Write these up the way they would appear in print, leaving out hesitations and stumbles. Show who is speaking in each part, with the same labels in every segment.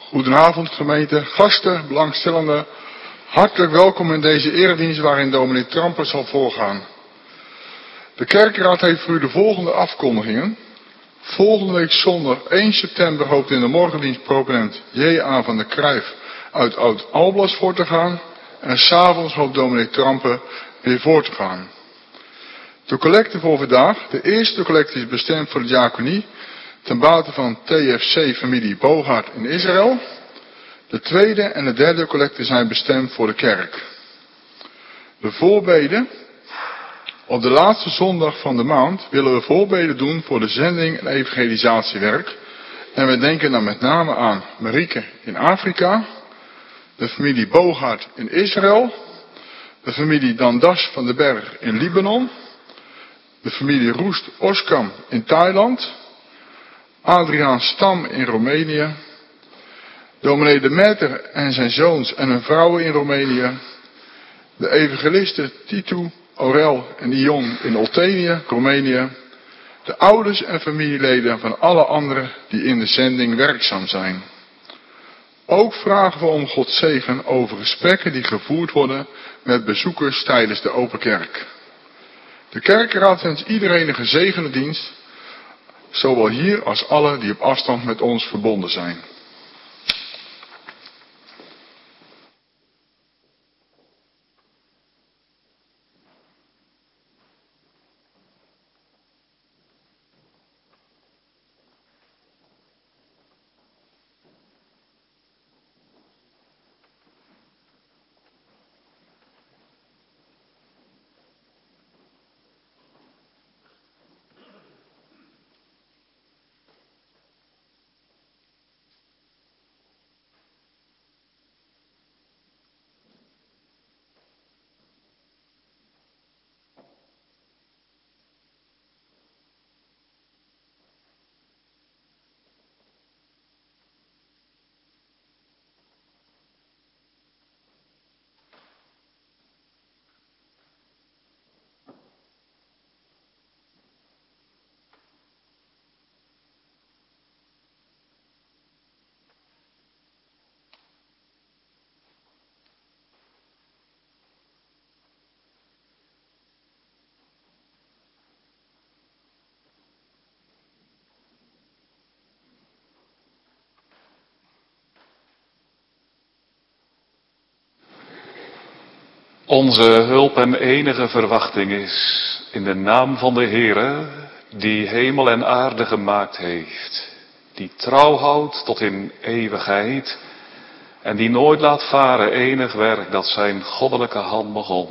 Speaker 1: Goedenavond gemeente, gasten, belangstellenden. Hartelijk welkom in deze eredienst waarin dominee Trampen zal voorgaan. De kerkraad heeft voor u de volgende afkondigingen. Volgende week zondag 1 september hoopt in de morgendienst proponent J.A. van der Cruijff uit Oud-Alblas voor te gaan. En 's avonds hoopt dominee Trampen weer voor te gaan. De collecte voor vandaag. De eerste collecte is bestemd voor de diaconie ten bate van TFC familie Bogaert in Israël. De tweede en de derde collecte zijn bestemd voor de kerk. De voorbeden. Op de laatste zondag van de maand willen we voorbeden doen voor de zending en evangelisatiewerk. En we denken dan met name aan Marieke in Afrika, de familie Bogaert in Israël, de familie Dandas van den Berg in Libanon, de familie Roest Oskam in Thailand, Adriaan Stam in Roemenië, dominee de Metter en zijn zoons en hun vrouwen in Roemenië, de evangelisten Titu, Aurel en Ion in Oltenië, Roemenië, de ouders en familieleden van alle anderen die in de zending werkzaam zijn. Ook vragen we om Gods zegen over gesprekken die gevoerd worden met bezoekers tijdens de open kerk. De kerkraad wenst iedereen een gezegende dienst, zowel hier als alle die op afstand met ons verbonden zijn.
Speaker 2: Onze hulp en enige verwachting is in de naam van de Heere, die hemel en aarde gemaakt heeft, die trouw houdt tot in eeuwigheid en die nooit laat varen enig werk dat zijn goddelijke hand begon.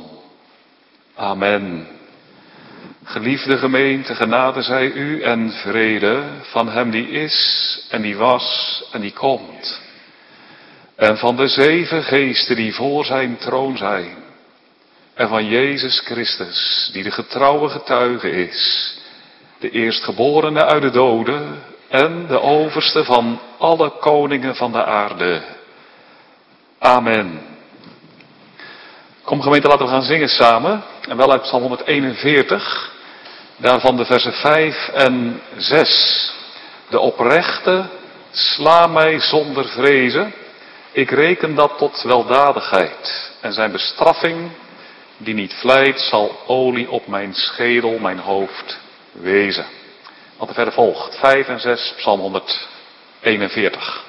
Speaker 2: Amen. Geliefde gemeente, genade zij u en vrede van hem die is en die was en die komt. En van de 7 geesten die voor zijn troon zijn. En van Jezus Christus, die de getrouwe getuige is, de eerstgeborene uit de doden en de overste van alle koningen van de aarde. Amen. Kom gemeente, laten we gaan zingen samen. En wel uit Psalm 141, daarvan de versen 5 en 6. De oprechte, sla mij zonder vrezen. Ik reken dat tot weldadigheid. En zijn bestraffing, die niet vlijt, zal olie op mijn schedel, mijn hoofd wezen. Wat er verder volgt. 5 en 6, Psalm 141.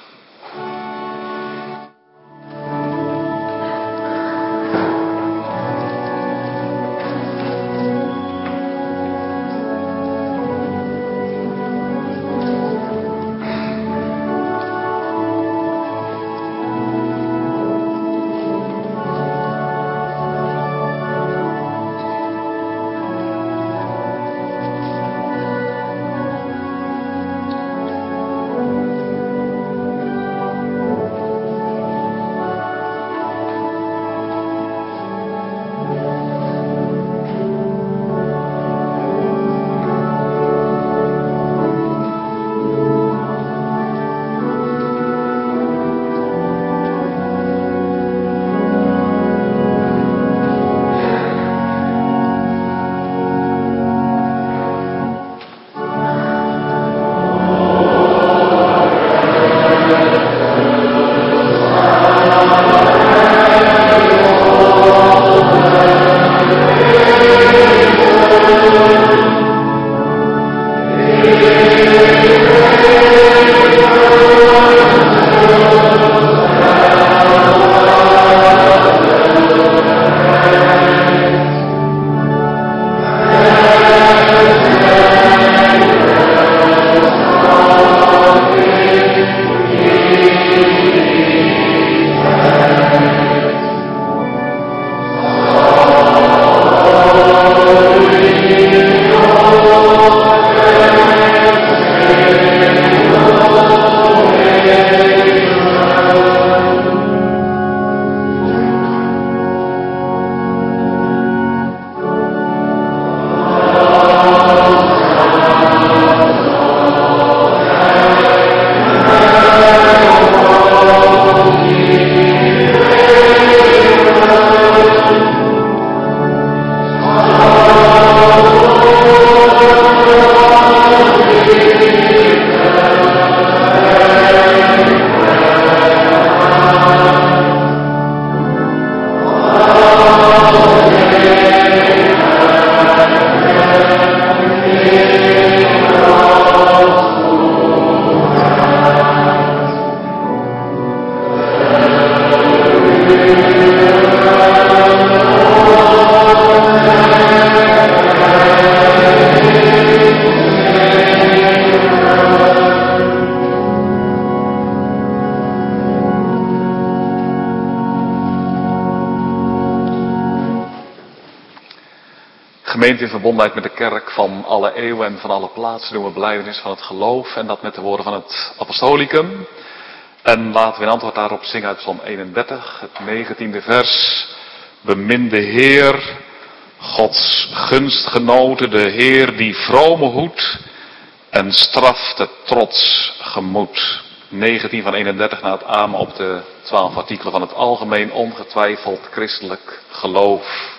Speaker 2: gemeente in verbondenheid met de kerk van alle eeuwen en van alle plaatsen doen we belijdenis van het geloof. En dat met de woorden van het apostolicum. En laten we in antwoord daarop zingen uit Psalm 31, het 19e vers. Beminde Heer, Gods gunstgenoten, de Heer die vrome hoedt en straft het trots gemoed. 19 van 31 na het amen op de 12 artikelen van het algemeen ongetwijfeld christelijk geloof.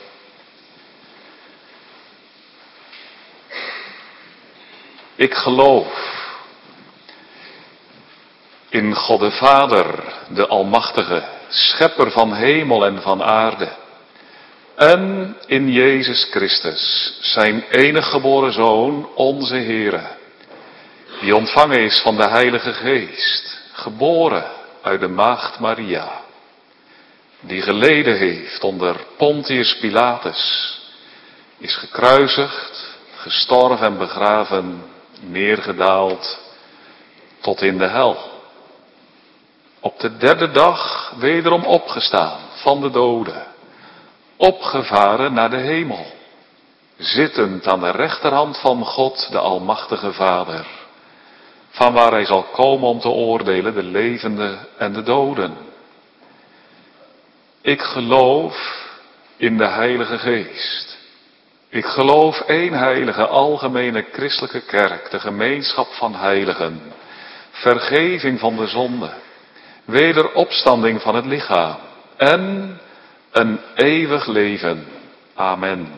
Speaker 2: Ik geloof in God de Vader, de Almachtige, Schepper van hemel en van aarde. En in Jezus Christus, zijn enige geboren Zoon, onze Heere, die ontvangen is van de Heilige Geest, geboren uit de Maagd Maria, die geleden heeft onder Pontius Pilatus, is gekruisigd, gestorven en begraven, neergedaald tot in de hel. Op de derde dag wederom opgestaan van de doden, opgevaren naar de hemel, zittend aan de rechterhand van God, de Almachtige Vader, van waar hij zal komen om te oordelen de levenden en de doden. Ik geloof in de Heilige Geest. Ik geloof één heilige, algemene christelijke kerk, de gemeenschap van heiligen, vergeving van de zonde, wederopstanding van het lichaam en een eeuwig leven. Amen.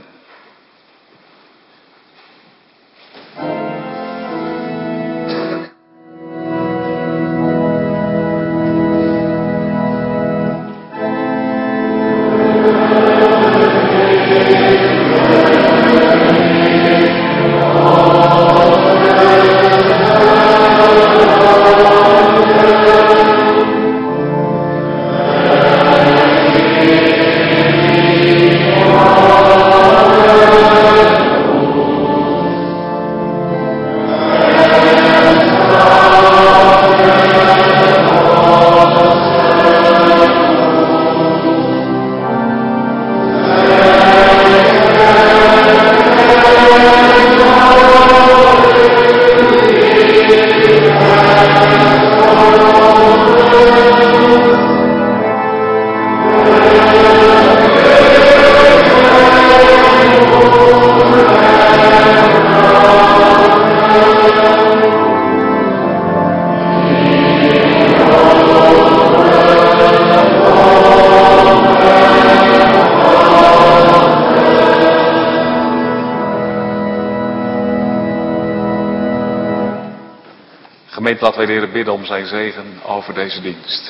Speaker 2: Laten wij de Heer bidden om zijn zegen over deze dienst.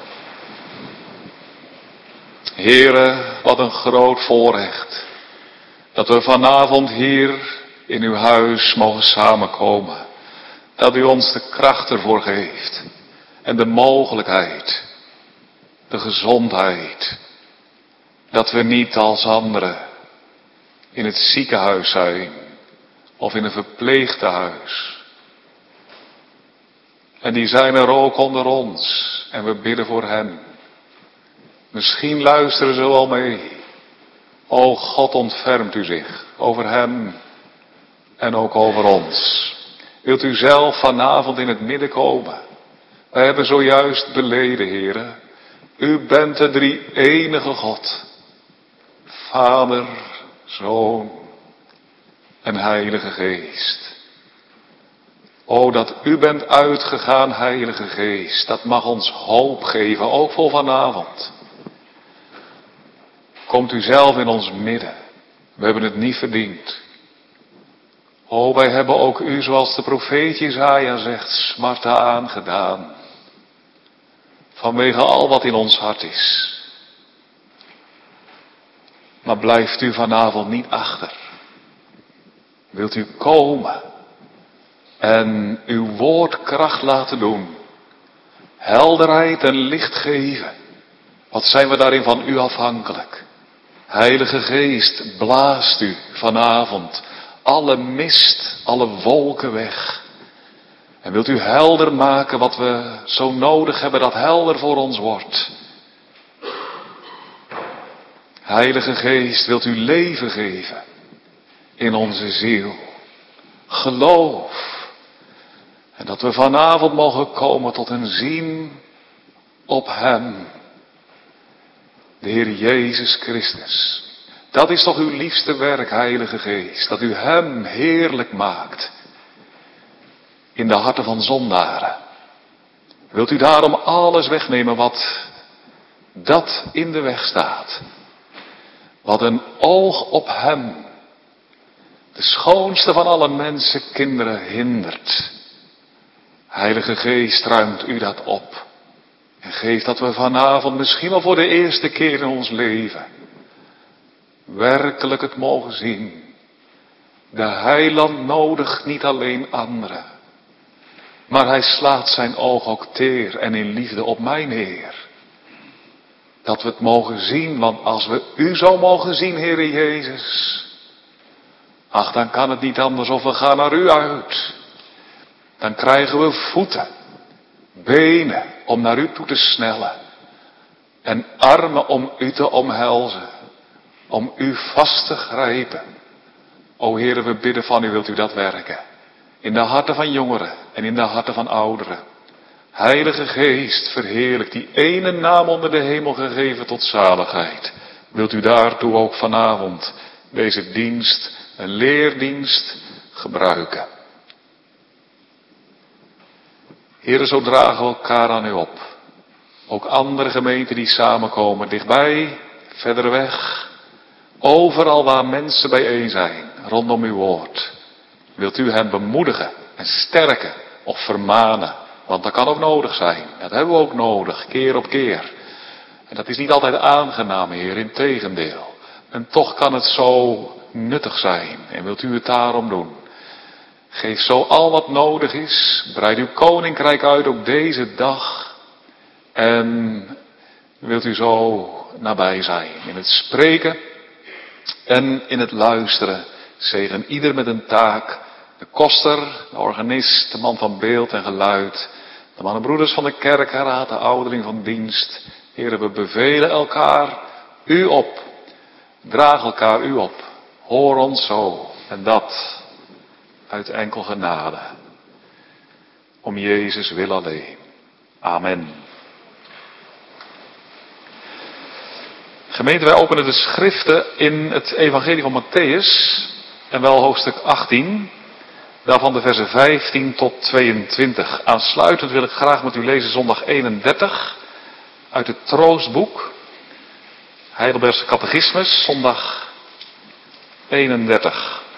Speaker 2: Heere, wat een groot voorrecht dat we vanavond hier in uw huis mogen samenkomen. Dat u ons de kracht ervoor geeft en de mogelijkheid, de gezondheid, dat we niet als anderen in het ziekenhuis zijn of in een verpleegtehuis. En die zijn er ook onder ons. En we bidden voor hen. Misschien luisteren ze wel mee. O God, ontfermt u zich over hen. En ook over ons. Wilt u zelf vanavond in het midden komen? We hebben zojuist beleden, Heere. U bent de drie-enige God. Vader, Zoon en Heilige Geest. O, dat u bent uitgegaan, Heilige Geest, dat mag ons hoop geven, ook voor vanavond. Komt u zelf in ons midden. We hebben het niet verdiend. O, wij hebben ook u, zoals de profeet Jesaja zegt, smarten aangedaan. Vanwege al wat in ons hart is. Maar blijft u vanavond niet achter. Wilt u komen en uw woord kracht laten doen. Helderheid en licht geven. Wat zijn we daarin van u afhankelijk. Heilige Geest, blaast u vanavond alle mist, alle wolken weg. En wilt u helder maken wat we zo nodig hebben dat helder voor ons wordt. Heilige Geest, wilt u leven geven. in onze ziel. Geloof. En dat we vanavond mogen komen tot een zien op Hem. De Heer Jezus Christus. Dat is toch uw liefste werk, Heilige Geest. Dat u Hem heerlijk maakt. In de harten van zondaren. Wilt u daarom alles wegnemen wat dat in de weg staat. Wat een oog op Hem, de schoonste van alle mensenkinderen, hindert. Heilige Geest, ruimt u dat op. En geef dat we vanavond, misschien wel voor de eerste keer in ons leven, werkelijk het mogen zien. De Heiland nodigt niet alleen anderen, maar Hij slaat zijn oog ook teer en in liefde op mij neer. Dat we het mogen zien, want als we u zo mogen zien, Heere Jezus, ach, dan kan het niet anders of we gaan naar u uit. Dan krijgen we voeten, benen om naar u toe te snellen. En armen om u te omhelzen. Om u vast te grijpen. O Heere, we bidden van u, wilt u dat werken. In de harten van jongeren en in de harten van ouderen. Heilige Geest, verheerlijk die ene naam onder de hemel gegeven tot zaligheid. Wilt u daartoe ook vanavond deze dienst, een leerdienst, gebruiken. Heere, zo dragen we elkaar aan u op. Ook andere gemeenten die samenkomen, dichtbij, verder weg. Overal waar mensen bijeen zijn, rondom uw woord. Wilt u hen bemoedigen en sterken of vermanen. Want dat kan ook nodig zijn. Dat hebben we ook nodig, keer op keer. En dat is niet altijd aangenaam, Heer, integendeel. En toch kan het zo nuttig zijn. En wilt u het daarom doen. Geef zo al wat nodig is. Breid uw koninkrijk uit ook deze dag. En wilt u zo nabij zijn. In het spreken en in het luisteren. Zegen ieder met een taak. De koster, de organist, de man van beeld en geluid. De mannen en broeders van de kerkenraad, de ouderling van dienst. Heren, we bevelen elkaar u op. Draag elkaar u op. Hoor ons zo. En dat uit enkel genade. Om Jezus wil alleen. Amen. Gemeente, wij openen de schriften in het evangelie van Mattheüs. En wel hoofdstuk 18. Daarvan de versen 15 tot 22. Aansluitend wil ik graag met u lezen zondag 31. Uit het Troostboek. Heidelbergse Catechismus, zondag 31.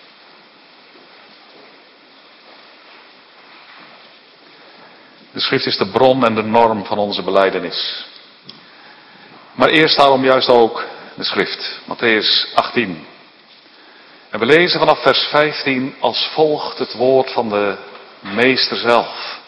Speaker 2: De schrift is de bron en de norm van onze belijdenis. Maar eerst daarom juist ook de schrift. Mattheüs 18. En we lezen vanaf vers 15 als volgt het woord van de meester zelf.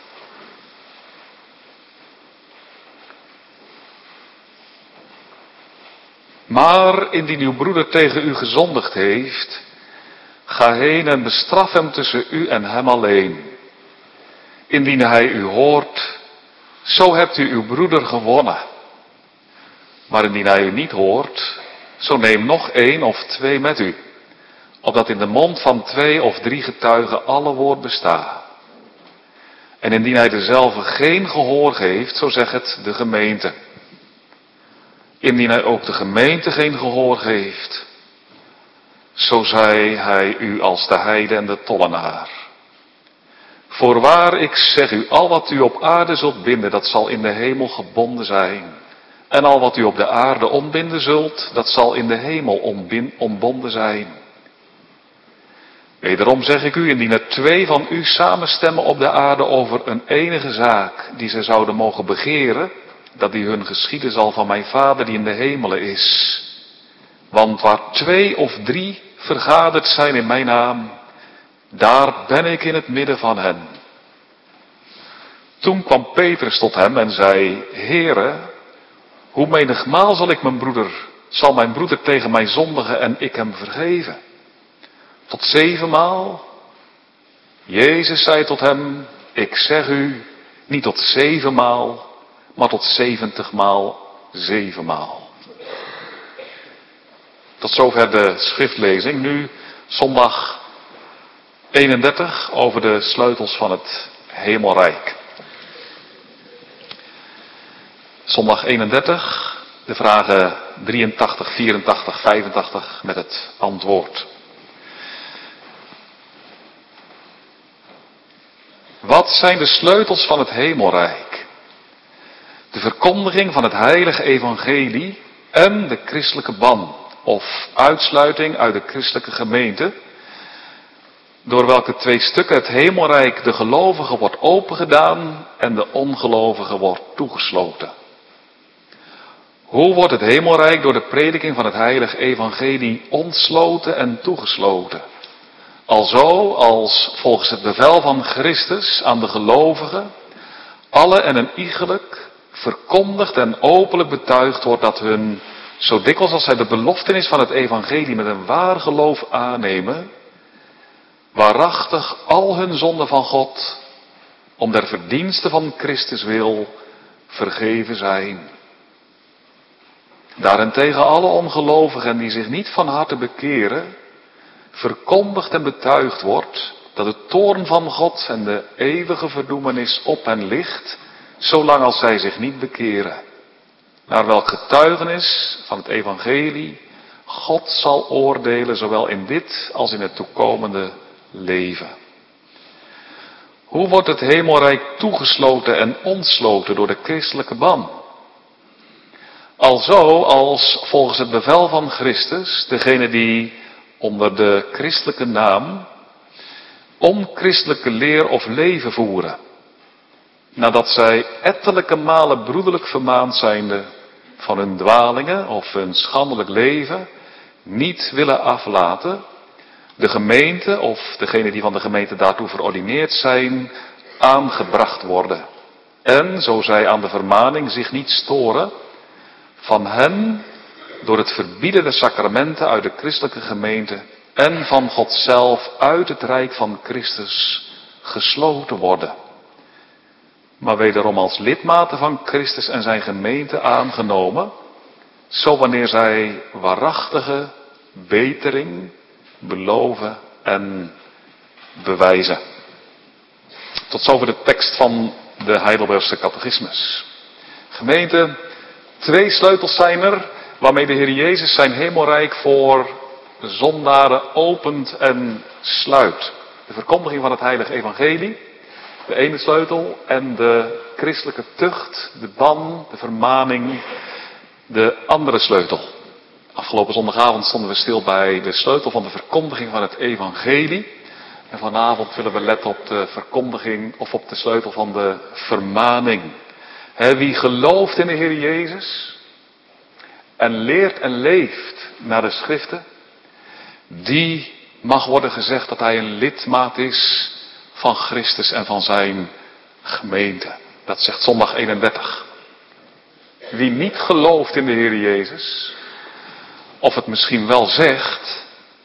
Speaker 2: Maar indien uw broeder tegen u gezondigd heeft, ga heen en bestraf hem tussen u en hem alleen. Indien hij u hoort, zo hebt u uw broeder gewonnen. Maar indien hij u niet hoort, zo neem nog 1 of 2 met u. Opdat in de mond van 2 of 3 getuigen alle woord bestaat. En indien hij dezelfde geen gehoor geeft, zo zegt het de gemeente. Indien hij ook de gemeente geen gehoor geeft, zo zei hij u als de heide en de tollenaar. Voorwaar, ik zeg u, al wat u op aarde zult binden, dat zal in de hemel gebonden zijn. En al wat u op de aarde ontbinden zult, dat zal in de hemel ontbonden zijn. Wederom zeg ik u, indien er 2 van u samenstemmen op de aarde over een enige zaak die zij zouden mogen begeren, dat die hun geschieden zal van mijn Vader die in de hemelen is. Want waar 2 of 3 vergaderd zijn in mijn naam, daar ben ik in het midden van hen. Toen kwam Petrus tot hem en zei, Heere, hoe menigmaal zal mijn broeder tegen mij zondigen en ik hem vergeven? Tot 7 maal? Jezus zei tot hem, ik zeg u, niet tot 7 maal, maar tot 70 maal 7 maal. Tot zover de schriftlezing. Nu Zondag 31 over de sleutels van het Hemelrijk. Zondag 31, de vragen 83, 84, 85 met het antwoord. Wat zijn de sleutels van het Hemelrijk? De verkondiging van het heilige evangelie en de christelijke ban, of uitsluiting uit de christelijke gemeente, door welke twee stukken het Hemelrijk de gelovigen wordt opengedaan en de ongelovigen wordt toegesloten. Hoe wordt het Hemelrijk door de prediking van het heilige evangelie ontsloten en toegesloten? Alzo als volgens het bevel van Christus aan de gelovigen alle en een iegelijk verkondigd en openlijk betuigd wordt dat hun, zo dikwijls als zij de beloftenis van het evangelie met een waar geloof aannemen, waarachtig al hun zonden van God, om der verdienste van Christus wil, vergeven zijn. Daarentegen alle ongelovigen die zich niet van harte bekeren, verkondigd en betuigd wordt dat de toorn van God en de eeuwige verdoemenis op hen ligt, zolang als zij zich niet bekeren. Naar welk getuigenis van het evangelie God zal oordelen, zowel in dit als in het toekomende leven. Hoe wordt het Hemelrijk toegesloten en ontsloten door de christelijke ban? Alzo als volgens het bevel van Christus degene die onder de christelijke naam onchristelijke leer of leven voeren, nadat zij ettelijke malen broederlijk vermaand zijnde van hun dwalingen of hun schandelijk leven niet willen aflaten, de gemeente of degene die van de gemeente daartoe verordineerd zijn, aangebracht worden. En, zo zij aan de vermaning zich niet storen, van hen door het verbieden der sacramenten uit de christelijke gemeente en van God zelf uit het rijk van Christus gesloten worden. Maar wederom als lidmaten van Christus en zijn gemeente aangenomen, zo wanneer zij waarachtige betering beloven en bewijzen. Tot zover de tekst van de Heidelbergse catechismus. Gemeente, 2 sleutels zijn er waarmee de Heer Jezus zijn hemelrijk voor zondaren opent en sluit. De verkondiging van het heilige evangelie, de ene sleutel, en de christelijke tucht, de ban, de vermaning, de andere sleutel. Afgelopen zondagavond stonden we stil bij de sleutel van de verkondiging van het evangelie. En vanavond willen we letten op de verkondiging of op de sleutel van de vermaning. Wie gelooft in de Heer Jezus en leert en leeft naar de schriften, die mag worden gezegd dat hij een lidmaat is van Christus en van zijn gemeente. Dat zegt zondag 31. Wie niet gelooft in de Heer Jezus, of het misschien wel zegt,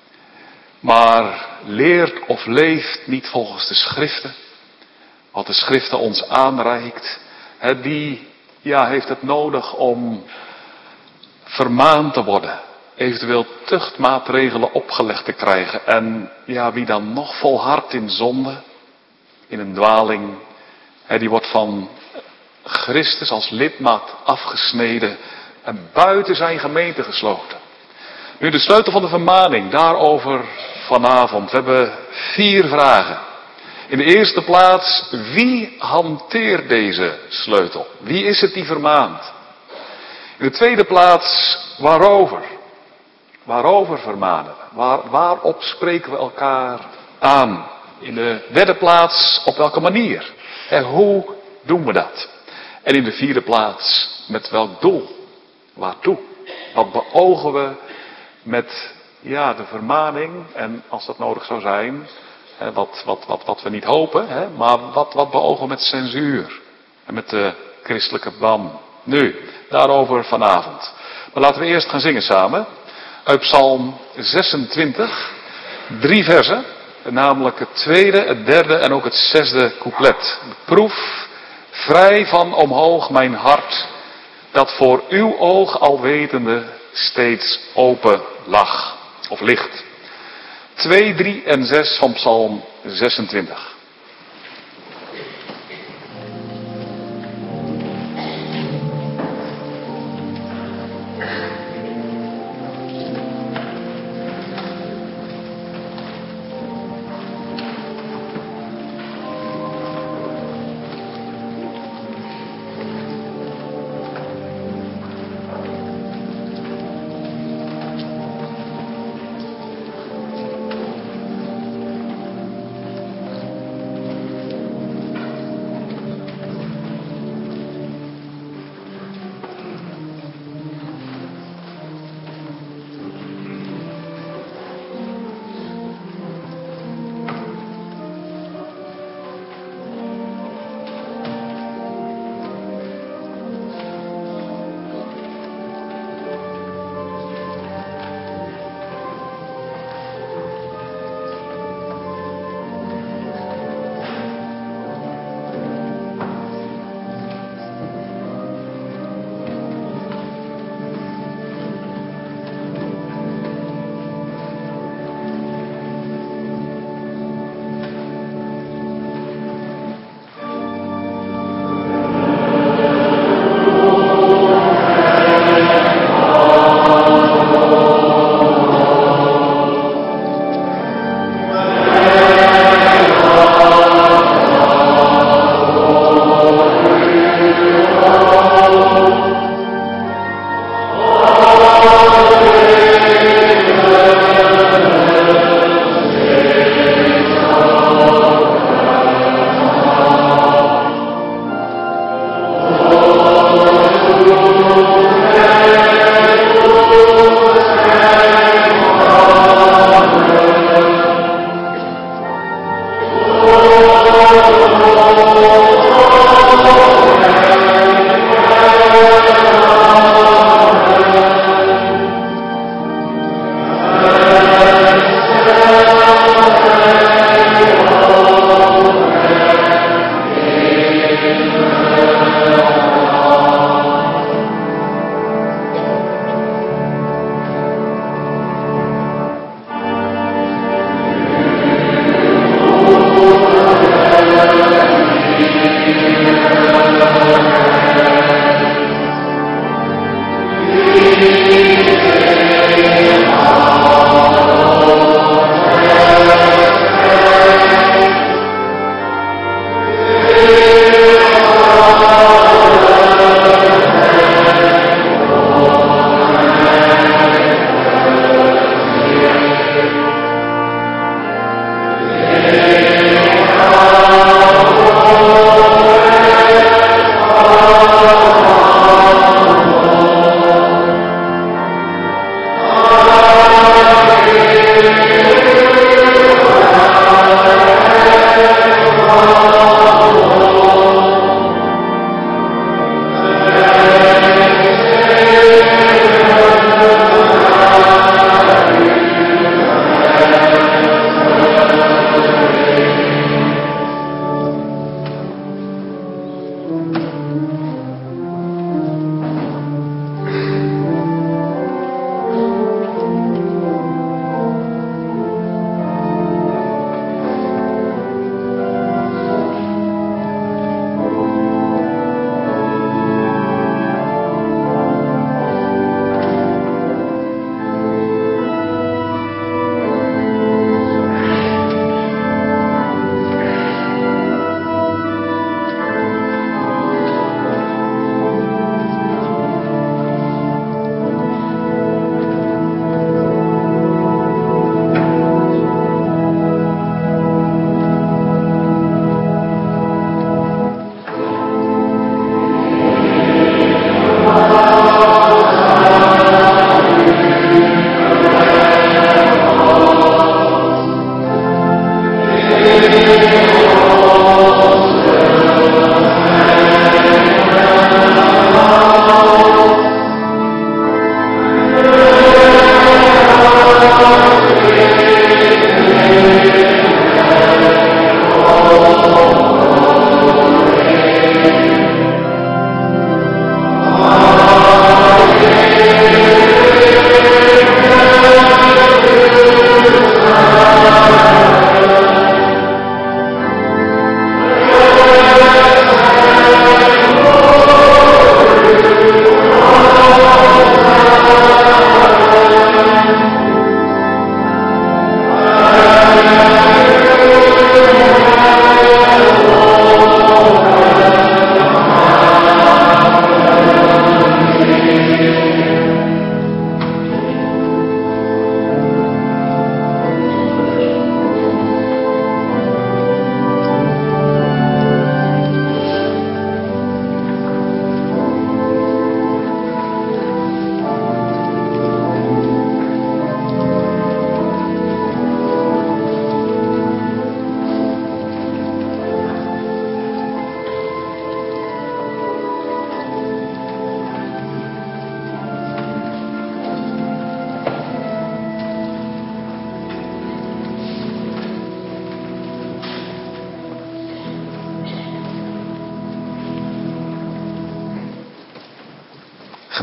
Speaker 2: maar leert of leeft niet volgens de schriften, wat de schriften ons aanreikt, die heeft het nodig om vermaand te worden, eventueel tuchtmaatregelen opgelegd te krijgen. En wie dan nog volhardt in zonde, in een dwaling, die wordt van Christus als lidmaat afgesneden en buiten zijn gemeente gesloten. Nu de sleutel van de vermaning, daarover vanavond. We hebben 4 vragen. In de eerste plaats, wie hanteert deze sleutel? Wie is het die vermaant? In de tweede plaats, waarover? Waarover vermanen we? Waarop spreken we elkaar aan? In de derde plaats, op welke manier? En hoe doen we dat? En in de vierde plaats, met welk doel? Waartoe? Wat beogen we met de vermaning? En als dat nodig zou zijn, wat we niet hopen, maar wat beogen we met censuur? En met de christelijke ban? Nu, daarover vanavond. Maar laten we eerst gaan zingen samen. Uit Psalm 26, 3 versen. Namelijk het tweede, het derde en ook het 6e couplet. Proef vrij van omhoog mijn hart, dat voor uw oog alwetende steeds open lag. Of ligt. 2, 3 en 6 van Psalm 26.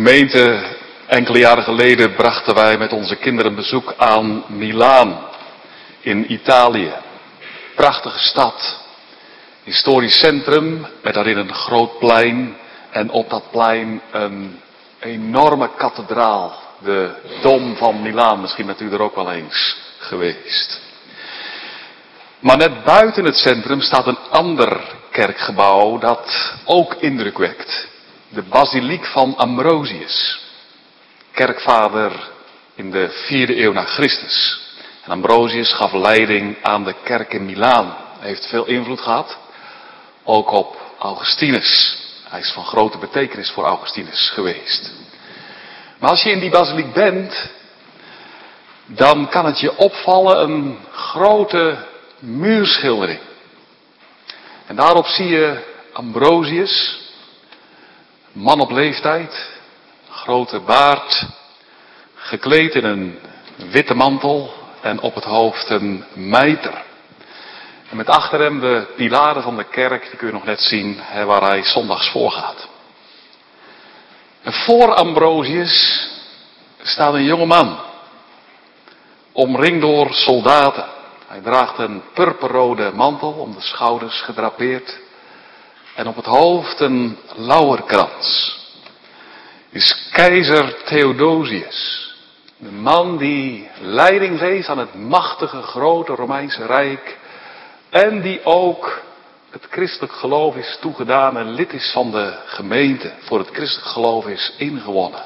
Speaker 2: Gemeente, enkele jaren geleden brachten wij met onze kinderen bezoek aan Milaan in Italië. Prachtige stad, historisch centrum met daarin een groot plein en op dat plein een enorme kathedraal. De Dom van Milaan, misschien bent u er ook wel eens geweest. Maar net buiten het centrum staat een ander kerkgebouw dat ook indruk wekt. De basiliek van Ambrosius. Kerkvader in de 4e eeuw na Christus. En Ambrosius gaf leiding aan de kerk in Milaan. Hij heeft veel invloed gehad. Ook op Augustinus. Hij is van grote betekenis voor Augustinus geweest. Maar als je in die basiliek bent, dan kan het je opvallen een grote muurschildering. En daarop zie je Ambrosius, een man op leeftijd, grote baard, gekleed in een witte mantel en op het hoofd een mijter. En met achter hem de pilaren van de kerk, die kun je nog net zien, waar hij zondags voorgaat. En voor Ambrosius staat een jonge man, omringd door soldaten. Hij draagt een purperrode mantel om de schouders gedrapeerd en op het hoofd een lauwerkrans. Is keizer Theodosius, de man die leiding geeft aan het machtige grote Romeinse Rijk en die ook het christelijk geloof is toegedaan en lid is van de gemeente, voor het christelijk geloof is ingewonnen.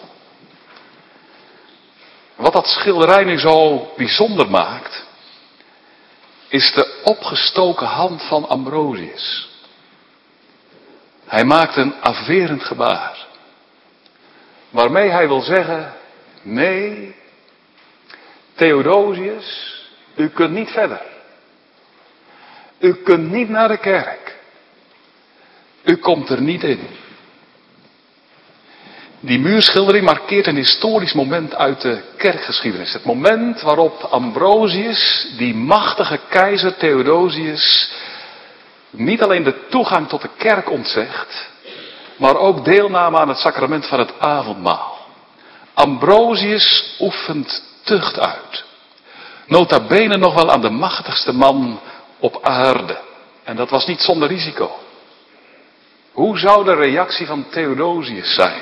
Speaker 2: Wat dat schilderij nu zo bijzonder maakt, is de opgestoken hand van Ambrosius. Hij maakt een afwerend gebaar, waarmee hij wil zeggen, nee, Theodosius, u kunt niet verder. U kunt niet naar de kerk. U komt er niet in. Die muurschildering markeert een historisch moment uit de kerkgeschiedenis. Het moment waarop Ambrosius, die machtige keizer Theodosius, niet alleen de toegang tot de kerk ontzegt, maar ook deelname aan het sacrament van het avondmaal. Ambrosius oefent tucht uit. Nota bene nog wel aan de machtigste man op aarde. En dat was niet zonder risico. Hoe zou de reactie van Theodosius zijn?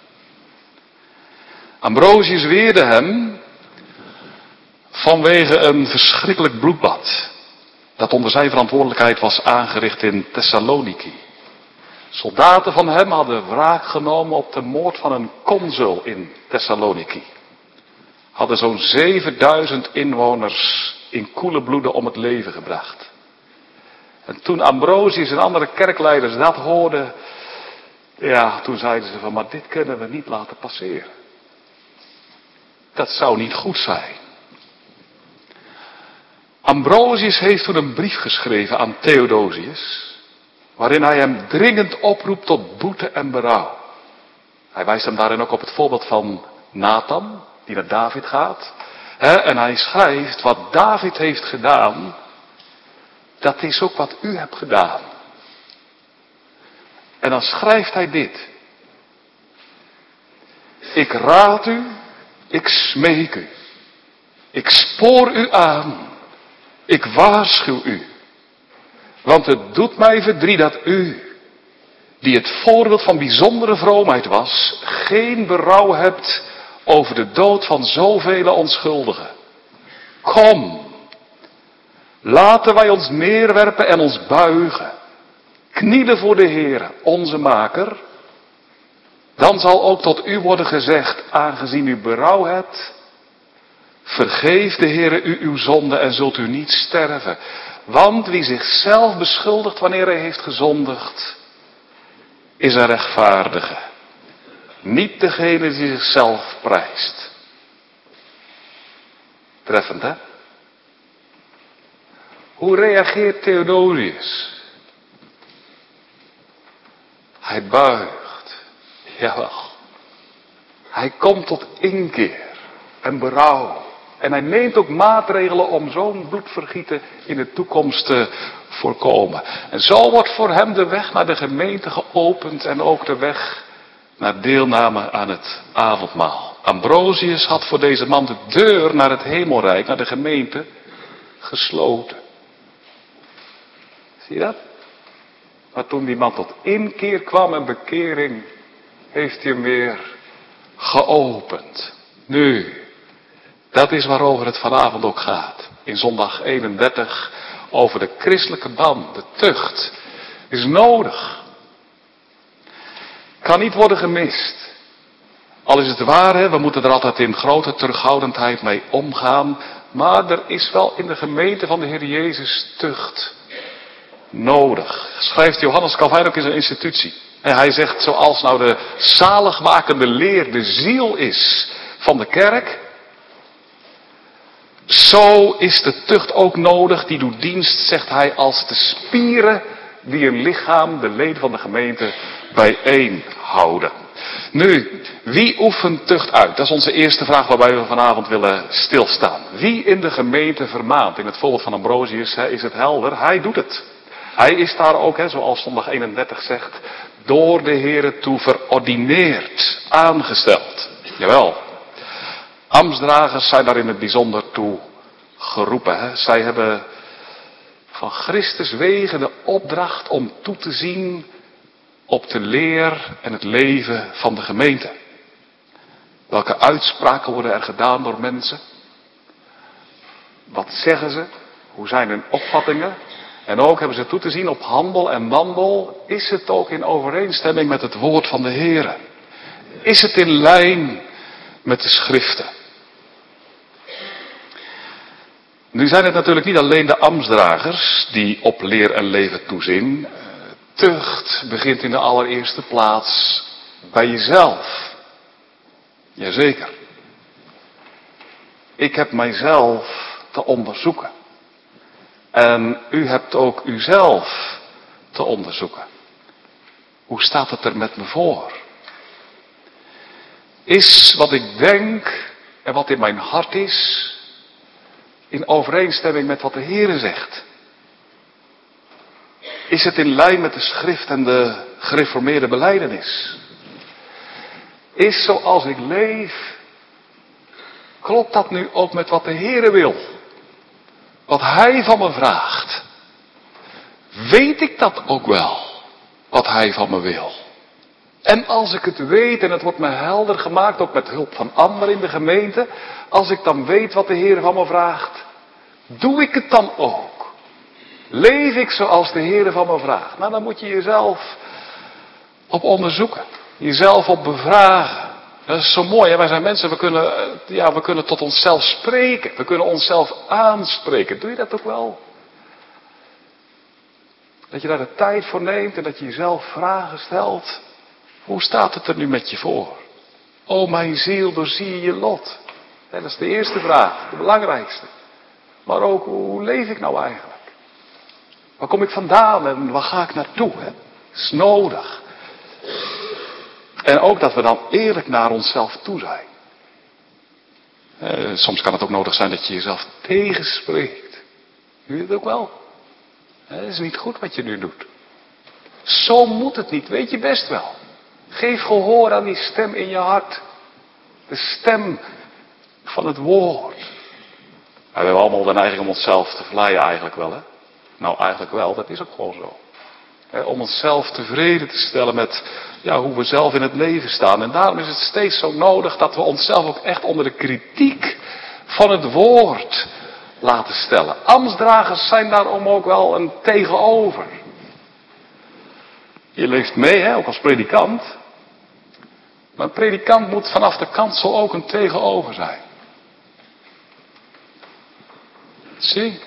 Speaker 2: Ambrosius weerde hem vanwege een verschrikkelijk bloedbad dat onder zijn verantwoordelijkheid was aangericht in Thessaloniki. Soldaten van hem hadden wraak genomen op de moord van een consul in Thessaloniki. Hadden zo'n 7000 inwoners in koele bloeden om het leven gebracht. En toen Ambrosius en andere kerkleiders dat hoorden, ja, toen zeiden ze van, maar dit kunnen we niet laten passeren. Dat zou niet goed zijn. Ambrosius heeft toen een brief geschreven aan Theodosius, waarin hij hem dringend oproept tot boete en berouw. Hij wijst hem daarin ook op het voorbeeld van Nathan, die naar David gaat. En hij schrijft, wat David heeft gedaan, dat is ook wat u hebt gedaan. En dan schrijft hij dit. Ik raad u, ik smeek u, ik spoor u aan, ik waarschuw u. Want het doet mij verdriet dat u, die het voorbeeld van bijzondere vroomheid was, geen berouw hebt over de dood van zoveel onschuldigen. Kom, laten wij ons neerwerpen en ons buigen, knielen voor de Heer, onze Maker. Dan zal ook tot u worden gezegd, aangezien u berouw hebt, vergeef de Heere u uw zonde en zult u niet sterven. Want wie zichzelf beschuldigt wanneer hij heeft gezondigd, is een rechtvaardige. Niet degene die zichzelf prijst. Treffend, hè? Hoe reageert Theodosius? Hij buigt. Jawel. Hij komt tot inkeer en berouw. En hij neemt ook maatregelen om zo'n bloedvergieten in de toekomst te voorkomen. En zo wordt voor hem de weg naar de gemeente geopend en ook de weg naar deelname aan het avondmaal. Ambrosius had voor deze man de deur naar het hemelrijk, naar de gemeente, gesloten. Zie je dat? Maar toen die man tot inkeer kwam en bekering, heeft hij hem weer geopend. Nu, dat is waarover het vanavond ook gaat. In zondag 31 over de christelijke band, de tucht, is nodig. Kan niet worden gemist. Al is het waar, hè, we moeten er altijd in grote terughoudendheid mee omgaan. Maar er is wel in de gemeente van de Heer Jezus tucht nodig. Schrijft Johannes Calvijn ook in zijn institutie. En hij zegt, zoals nou de zaligmakende leer de ziel is van de kerk, zo is de tucht ook nodig, die doet dienst, zegt hij, als de spieren die een lichaam, de leden van de gemeente, bijeenhouden. Nu, wie oefent tucht uit? Dat is onze eerste vraag waarbij we vanavond willen stilstaan. Wie in de gemeente vermaant? In het voorbeeld van Ambrosius is het helder, hij doet het. Hij is daar ook, zoals zondag 31 zegt, door de Here toe verordineerd, aangesteld. Jawel. Ambtsdragers zijn daar in het bijzonder toe geroepen. Zij hebben van Christus wegen de opdracht om toe te zien op de leer en het leven van de gemeente. Welke uitspraken worden er gedaan door mensen? Wat zeggen ze? Hoe zijn hun opvattingen? En ook hebben ze toe te zien op handel en wandel. Is het ook in overeenstemming met het woord van de Heere? Is het in lijn met de schriften? Nu zijn het natuurlijk niet alleen de ambtsdragers die op leer en leven toezien. Tucht begint in de allereerste plaats bij jezelf. Jazeker. Ik heb mijzelf te onderzoeken. En u hebt ook uzelf te onderzoeken. Hoe staat het er met me voor? Is wat ik denk en wat in mijn hart is in overeenstemming met wat de Heere zegt? Is het in lijn met de schrift en de gereformeerde belijdenis? Is zoals ik leef, klopt dat nu ook met wat de Heere wil? Wat Hij van me vraagt? Weet ik dat ook wel, wat Hij van me wil? En als ik het weet en het wordt me helder gemaakt, ook met hulp van anderen in de gemeente, als ik dan weet wat de Heer van me vraagt, doe ik het dan ook? Leef ik zoals de Heer van me vraagt? Nou, dan moet je jezelf op onderzoeken, jezelf op bevragen. Dat is zo mooi, hè? Wij zijn mensen, we kunnen tot onszelf spreken, we kunnen onszelf aanspreken. Doe je dat ook wel? Dat je daar de tijd voor neemt en dat je jezelf vragen stelt. Hoe staat het er nu met je voor? O mijn ziel, doorzie je lot. Dat is de eerste vraag, de belangrijkste. Maar ook, hoe leef ik nou eigenlijk? Waar kom ik vandaan en waar ga ik naartoe? Dat is nodig. En ook dat we dan eerlijk naar onszelf toe zijn. Soms kan het ook nodig zijn dat je jezelf tegenspreekt. Doe je het ook wel? Het is niet goed wat je nu doet. Zo moet het niet, weet je best wel. Geef gehoor aan die stem in je hart. De stem van het woord. We hebben allemaal de neiging om onszelf te vleien eigenlijk wel, hè? Nou, eigenlijk wel, dat is ook gewoon zo. Om onszelf tevreden te stellen met hoe we zelf in het leven staan. En daarom is het steeds zo nodig dat we onszelf ook echt onder de kritiek van het woord laten stellen. Ambtsdragers zijn daarom ook wel een tegenover. Je leeft mee, ook als predikant. Maar een predikant moet vanaf de kansel ook een tegenover zijn. Zie?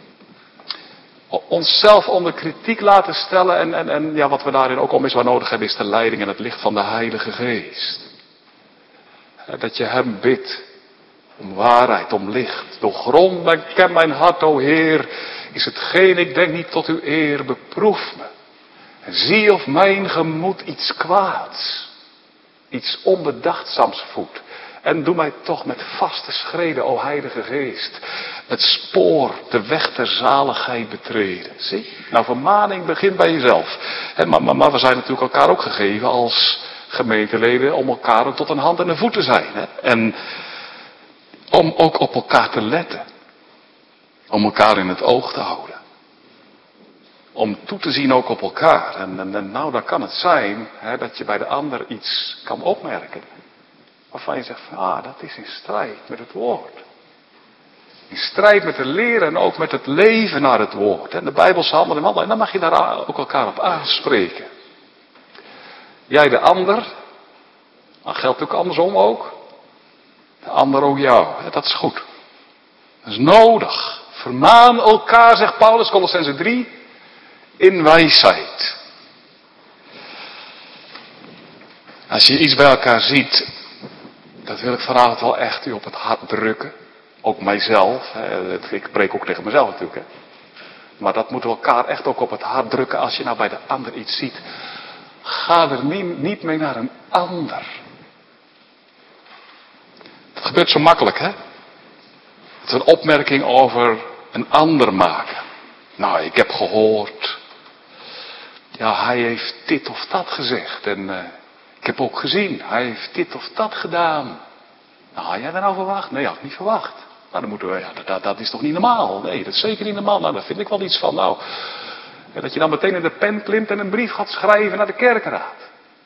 Speaker 2: Onszelf onder kritiek laten stellen en wat we daarin ook onmisbaar nodig hebben is de leiding en het licht van de Heilige Geest. Dat je Hem bidt om waarheid, om licht. Doorgrond en ken mijn hart, o Heer, is hetgeen ik denk niet tot uw eer, beproef me. En zie of mijn gemoed iets kwaads, iets onbedachtzaams voedt. En doe mij toch met vaste schreden, o Heilige Geest, het spoor, de weg der zaligheid betreden. Zie? Nou, vermaning begint bij jezelf. Maar we zijn natuurlijk elkaar ook gegeven als gemeenteleden om elkaar tot een hand en een voet te zijn. Hè? En om ook op elkaar te letten. Om elkaar in het oog te houden. Om toe te zien ook op elkaar. En nou, dan kan het zijn dat je bij de ander iets kan opmerken. Waarvan je zegt van, dat is in strijd met het woord. In strijd met de leer en ook met het leven naar het woord. En de Bijbelse handel en wandel. En dan mag je daar ook elkaar op aanspreken. Jij de ander. Dat geldt ook andersom ook. De ander ook jou. Dat is goed. Dat is nodig. Vermaan elkaar, zegt Paulus, Kolossenzen 3, in wijsheid. Als je iets bij elkaar ziet, dat wil ik vanavond wel echt u op het hart drukken. Ook mijzelf. Ik preek ook tegen mezelf natuurlijk. Hè. Maar dat moeten we elkaar echt ook op het hart drukken. Als je nou bij de ander iets ziet. Ga er niet mee naar een ander. Het gebeurt zo makkelijk, hè? Dat we een opmerking over een ander maken. Nou, ik heb gehoord. Ja, hij heeft dit of dat gezegd. En ik heb ook gezien. Hij heeft dit of dat gedaan. Nou, had jij dat nou verwacht? Nee, had ik niet verwacht. Nou, dan moeten we, dat is toch niet normaal? Nee, dat is zeker niet normaal. Nou, daar vind ik wel iets van. Nou, dat je dan meteen in de pen klimt en een brief gaat schrijven naar de kerkraad.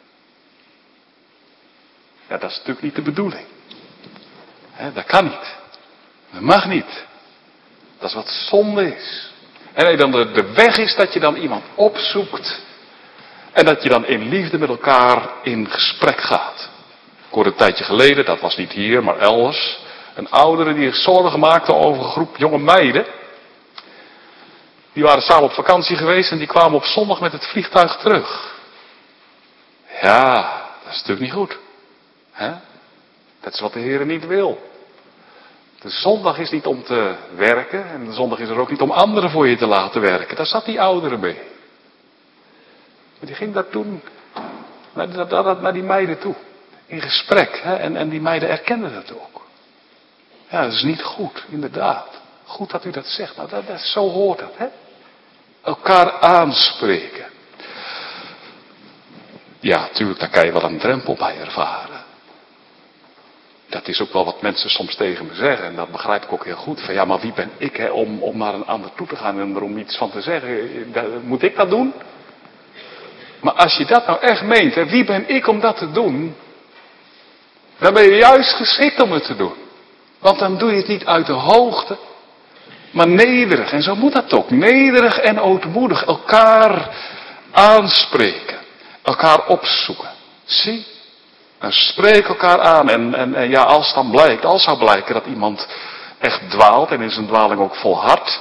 Speaker 2: Ja, dat is natuurlijk niet de bedoeling. Dat kan niet. Dat mag niet. Dat is wat zonde is. En nee, dan de weg is dat je dan iemand opzoekt. En dat je dan in liefde met elkaar in gesprek gaat. Ik hoorde een tijdje geleden, dat was niet hier, maar elders. Een oudere die zich zorgen maakte over een groep jonge meiden. Die waren samen op vakantie geweest en die kwamen op zondag met het vliegtuig terug. Ja, dat is natuurlijk niet goed. Dat is wat de Heer niet wil. De zondag is niet om te werken. En de zondag is er ook niet om anderen voor je te laten werken. Daar zat die oudere mee. Maar die ging daar toen naar die meiden toe. In gesprek. En die meiden erkenden dat ook. Ja, dat is niet goed, inderdaad. Goed dat u dat zegt. Nou, zo hoort dat. Hè? Elkaar aanspreken. Ja, natuurlijk, daar kan je wel een drempel bij ervaren. Dat is ook wel wat mensen soms tegen me zeggen. En dat begrijp ik ook heel goed. Van ja, maar wie ben ik om naar een ander toe te gaan en er om iets van te zeggen. Moet ik dat doen? Maar als je dat nou echt meent. Wie ben ik om dat te doen? Dan ben je juist geschikt om het te doen. Want dan doe je het niet uit de hoogte. Maar nederig. En zo moet dat ook. Nederig en ootmoedig. Elkaar aanspreken. Elkaar opzoeken. Zie? En spreek elkaar aan. En ja, als zou blijken dat iemand echt dwaalt. En in zijn dwaling ook volhardt.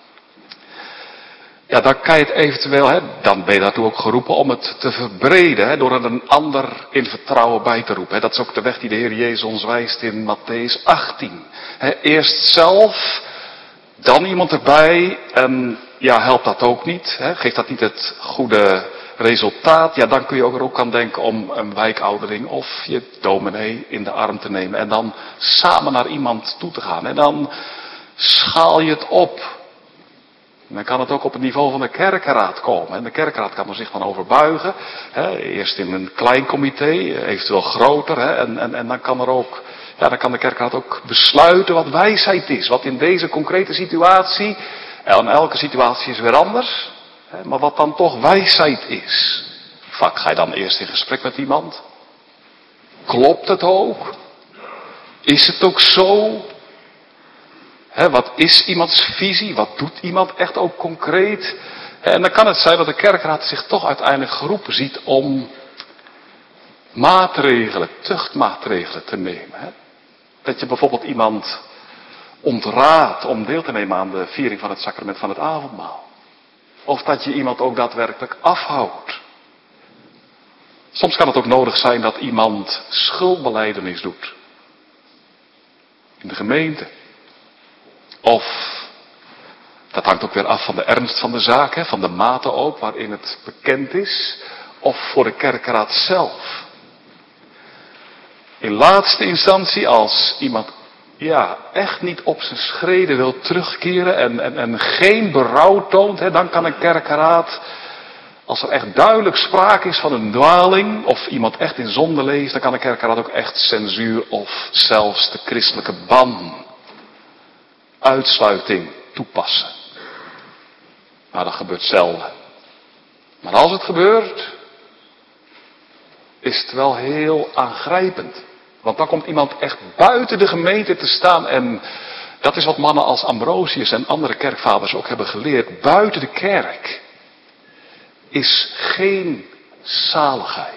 Speaker 2: Ja, dan kan je het eventueel, dan ben je daartoe ook geroepen om het te verbreden. Door er een ander in vertrouwen bij te roepen. Dat is ook de weg die de Heer Jezus ons wijst in Mattheüs 18. Eerst zelf, dan iemand erbij. En ja, helpt dat ook niet. Geeft dat niet het goede resultaat? Ja, dan kun je er ook aan denken om een wijkouderling of je dominee in de arm te nemen. En dan samen naar iemand toe te gaan. En dan schaal je het op. En dan kan het ook op het niveau van de kerkenraad komen. En de kerkenraad kan er zich dan over buigen. Eerst in een klein comité, eventueel groter. En dan kan er ook, dan kan de kerkenraad ook besluiten wat wijsheid is. Wat in deze concrete situatie, en elke situatie is weer anders. Maar wat dan toch wijsheid is. Vaak ga je dan eerst in gesprek met iemand. Klopt het ook? Is het ook zo? Wat is iemands visie? Wat doet iemand echt ook concreet? En dan kan het zijn dat de kerkraad zich toch uiteindelijk geroepen ziet om maatregelen, tuchtmaatregelen te nemen. Dat je bijvoorbeeld iemand ontraadt om deel te nemen aan de viering van het sacrament van het avondmaal. Of dat je iemand ook daadwerkelijk afhoudt. Soms kan het ook nodig zijn dat iemand schuldbelijdenis doet. In de gemeente. Of, dat hangt ook weer af van de ernst van de zaak, van de mate ook waarin het bekend is. Of voor de kerkraad zelf. In laatste instantie, als iemand echt niet op zijn schreden wil terugkeren en geen berouw toont, dan kan een kerkraad Als er echt duidelijk sprake is van een dwaling of iemand echt in zonde leeft, dan kan de kerkraad ook echt censuur of zelfs de christelijke ban, uitsluiting toepassen. Maar dat gebeurt zelden. Maar als het gebeurt, is het wel heel aangrijpend. Want dan komt iemand echt buiten de gemeente te staan en dat is wat mannen als Ambrosius en andere kerkvaders ook hebben geleerd. Buiten de kerk is geen zaligheid.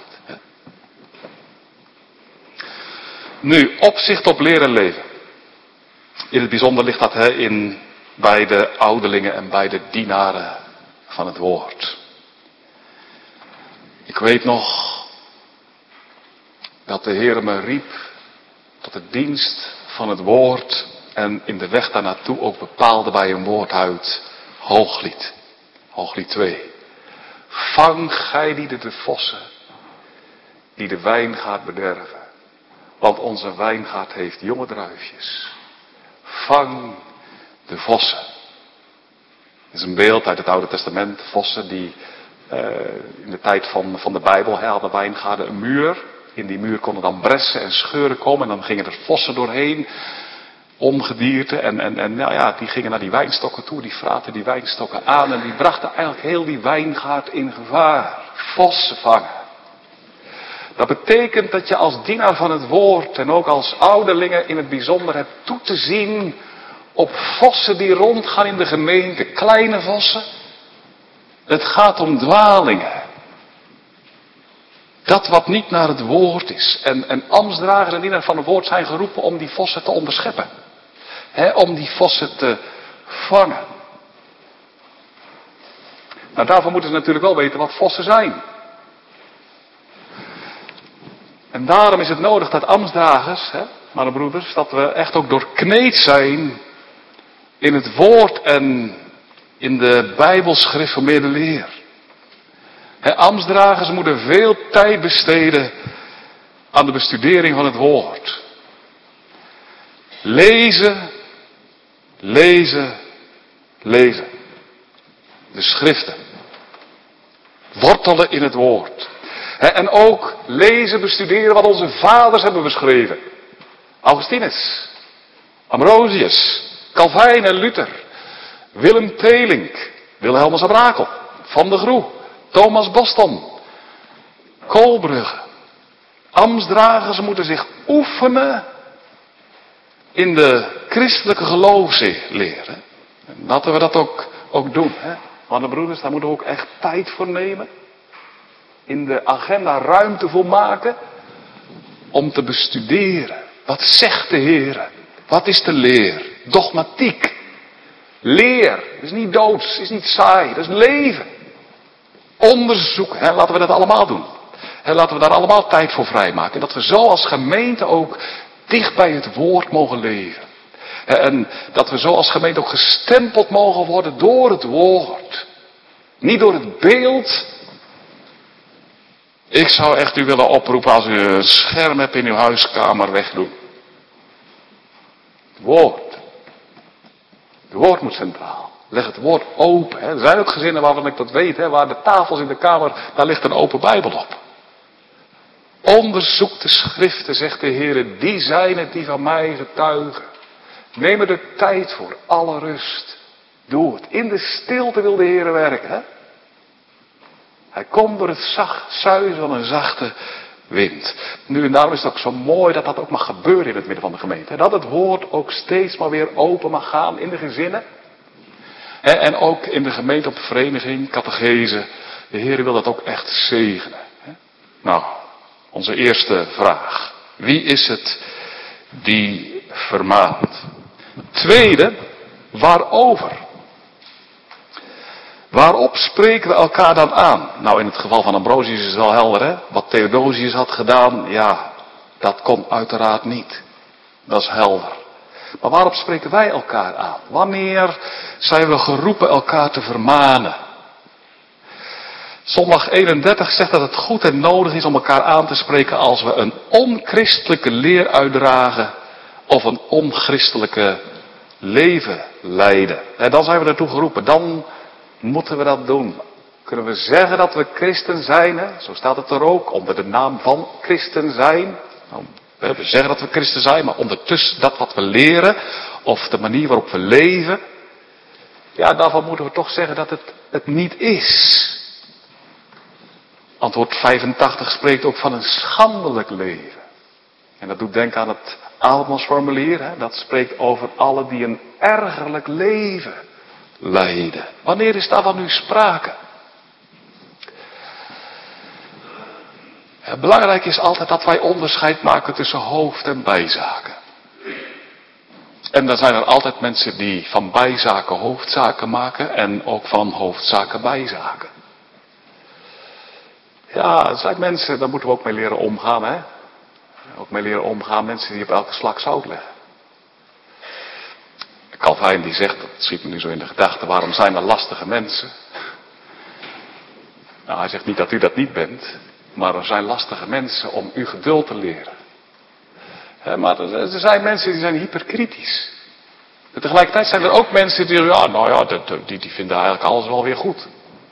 Speaker 2: Nu, opzicht op leer en leven. In het bijzonder ligt dat bij de ouderlingen en bij de dienaren van het woord. Ik weet nog dat de Heer me riep tot de dienst van het woord en in de weg daarnaartoe ook bepaalde bij een woord uit Hooglied. Hooglied 2. Vang gij niet de vossen die de wijngaard bederven, want onze wijngaard heeft jonge druifjes. Vang de vossen. Dat is een beeld uit het Oude Testament. Vossen die in de tijd van de Bijbel hadden wijngaarden een muur. In die muur konden dan bressen en scheuren komen en dan gingen er vossen doorheen. Ongedierte en nou ja, die gingen naar die wijnstokken toe, die vraten die wijnstokken aan en die brachten eigenlijk heel die wijngaard in gevaar. Vossen vangen. Dat betekent dat je als dienaar van het woord en ook als ouderlingen in het bijzonder hebt toe te zien op vossen die rondgaan in de gemeente, kleine vossen. Het gaat om dwalingen. Dat wat niet naar het woord is. En ambtsdragers en dienaars van het woord zijn geroepen om die vossen te onderscheppen. Om die vossen te vangen. Nou, daarvoor moeten ze natuurlijk wel weten wat vossen zijn. En daarom is het nodig dat ambtsdragers, maar de broeders, dat we echt ook doorkneed zijn in het woord en in de Bijbels gereformeerde leer. Ambtsdragers moeten veel tijd besteden aan de bestudering van het woord. Lezen, lezen, lezen. De schriften. Wortelen in het woord. En ook lezen, bestuderen wat onze vaders hebben beschreven. Augustinus, Ambrosius, Calvijn en Luther, Willem Telink, Wilhelmus à Brakel, Van der Groe, Thomas Boston, Koolbrugge. Ambtsdragers moeten zich oefenen in de christelijke geloofsleer. En laten we dat ook doen. Want de broeders, daar moeten we ook echt tijd voor nemen. In de agenda ruimte voor maken. Om te bestuderen. Wat zegt de Heer? Wat is de leer? Dogmatiek. Leer. Dat is niet doods. is niet saai. Dat is leven. Onderzoek. Laten we dat allemaal doen. Laten we daar allemaal tijd voor vrijmaken. En dat we zo als gemeente ook dicht bij het woord mogen leven. En dat we zo als gemeente ook gestempeld mogen worden door het woord. Niet door het beeld. Ik zou echt u willen oproepen als u een scherm hebt in uw huiskamer wegdoen. Het woord. Het woord moet centraal. Leg het woord open. Er zijn ook gezinnen waarvan ik dat weet. Waar de tafels in de kamer, daar ligt een open Bijbel op. Onderzoek de schriften, zegt de Heer. Die zijn het die van mij getuigen. Neem er de tijd voor. Alle rust. Doe het. In de stilte wil de Heer werken. Hij komt door het zacht suizen van een zachte wind. Nu en daarom is het ook zo mooi dat dat ook mag gebeuren in het midden van de gemeente. Dat het woord ook steeds maar weer open mag gaan in de gezinnen. En ook in de gemeente op vereniging, catechese. De Heer wil dat ook echt zegenen. Nou, onze eerste vraag. Wie is het die vermaant? Tweede, waarover? Waarop spreken we elkaar dan aan? Nou, in het geval van Ambrosius is het wel helder, Wat Theodosius had gedaan, ja, dat kon uiteraard niet. Dat is helder. Maar waarop spreken wij elkaar aan? Wanneer zijn we geroepen elkaar te vermanen? Zondag 31 zegt dat het goed en nodig is om elkaar aan te spreken als we een onchristelijke leer uitdragen of een onchristelijke leven leiden. En dan zijn we ertoe geroepen, dan moeten we dat doen. Kunnen we zeggen dat we christen zijn? Hè? Zo staat het er ook, onder de naam van christen zijn. Nou, we zeggen dat we christen zijn, maar ondertussen dat wat we leren, of de manier waarop we leven, ja, daarvan moeten we toch zeggen dat het niet is. Antwoord 85 spreekt ook van een schandelijk leven. En dat doet denken aan het Aalmos-formulier. Hè? Dat spreekt over allen die een ergerlijk leven leiden. Wanneer is daar dan nu sprake? Belangrijk is altijd dat wij onderscheid maken tussen hoofd- en bijzaken. En dan zijn er altijd mensen die van bijzaken hoofdzaken maken en ook van hoofdzaken bijzaken. Ja, er zijn mensen, daar moeten we ook mee leren omgaan, hè. Ook mee leren omgaan, mensen die op elke slag zout leggen. Calvijn die zegt, dat schiet me nu zo in de gedachten, waarom zijn er lastige mensen? Nou, hij zegt niet dat u dat niet bent, maar er zijn lastige mensen om u geduld te leren. Maar er zijn mensen die zijn hyperkritisch. En tegelijkertijd zijn er ook mensen die zeggen, ja, nou ja, die vinden eigenlijk alles wel weer goed.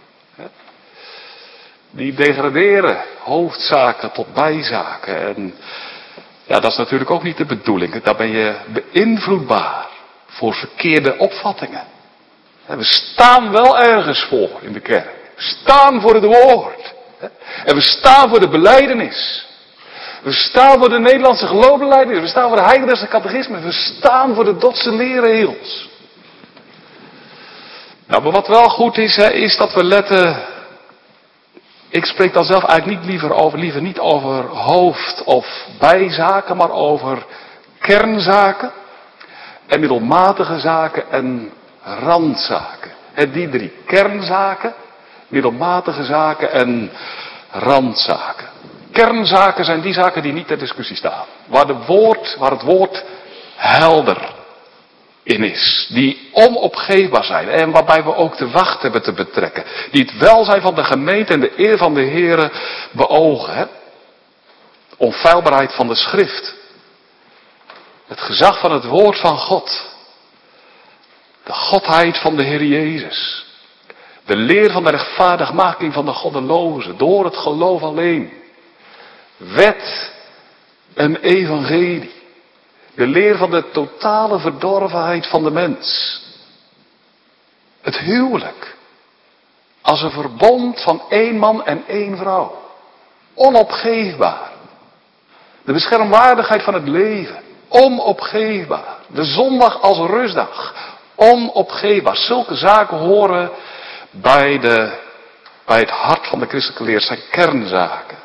Speaker 2: Die degraderen hoofdzaken tot bijzaken. En ja, dat is natuurlijk ook niet de bedoeling. Daar ben je beïnvloedbaar voor verkeerde opvattingen. We staan wel ergens voor in de kerk. We staan voor het woord. En we staan voor de belijdenis. We staan voor de Nederlandse geloofbelijdenis. We staan voor de Heidelbergse catechisme. We staan voor de Dotse leerregels. Nou, maar wat wel goed is, is dat we letten. Ik spreek dan zelf eigenlijk liever niet over hoofd- of bijzaken, maar over kernzaken en middelmatige zaken en randzaken. En die drie: kernzaken, middelmatige zaken en randzaken. Kernzaken zijn die zaken die niet ter discussie staan. Waar het woord helder in is. Die onopgeefbaar zijn. En waarbij we ook de wacht hebben te betrekken. Die het welzijn van de gemeente en de eer van de Here beogen. Hè? Onfeilbaarheid van de schrift. Het gezag van het woord van God. De godheid van de Heer Jezus. De leer van de rechtvaardigmaking van de goddelozen. Door het geloof alleen. Wet en evangelie. De leer van de totale verdorvenheid van de mens. Het huwelijk. Als een verbond van één man en één vrouw. Onopgeefbaar. De beschermwaardigheid van het leven. Onopgeefbaar. De zondag als rustdag. Onopgeefbaar. Zulke zaken horen bij het hart van de christelijke leer. Zijn kernzaken.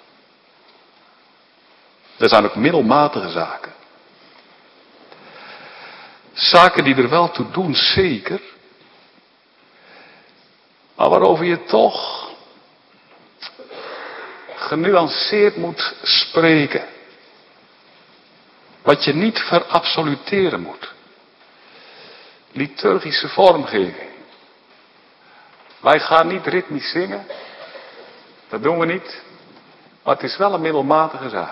Speaker 2: Er zijn ook middelmatige zaken. Zaken die er wel toe doen, zeker. Maar waarover je toch genuanceerd moet spreken. Wat je niet verabsoluteren moet. Liturgische vormgeving. Wij gaan niet ritmisch zingen. Dat doen we niet. Maar het is wel een middelmatige zaak.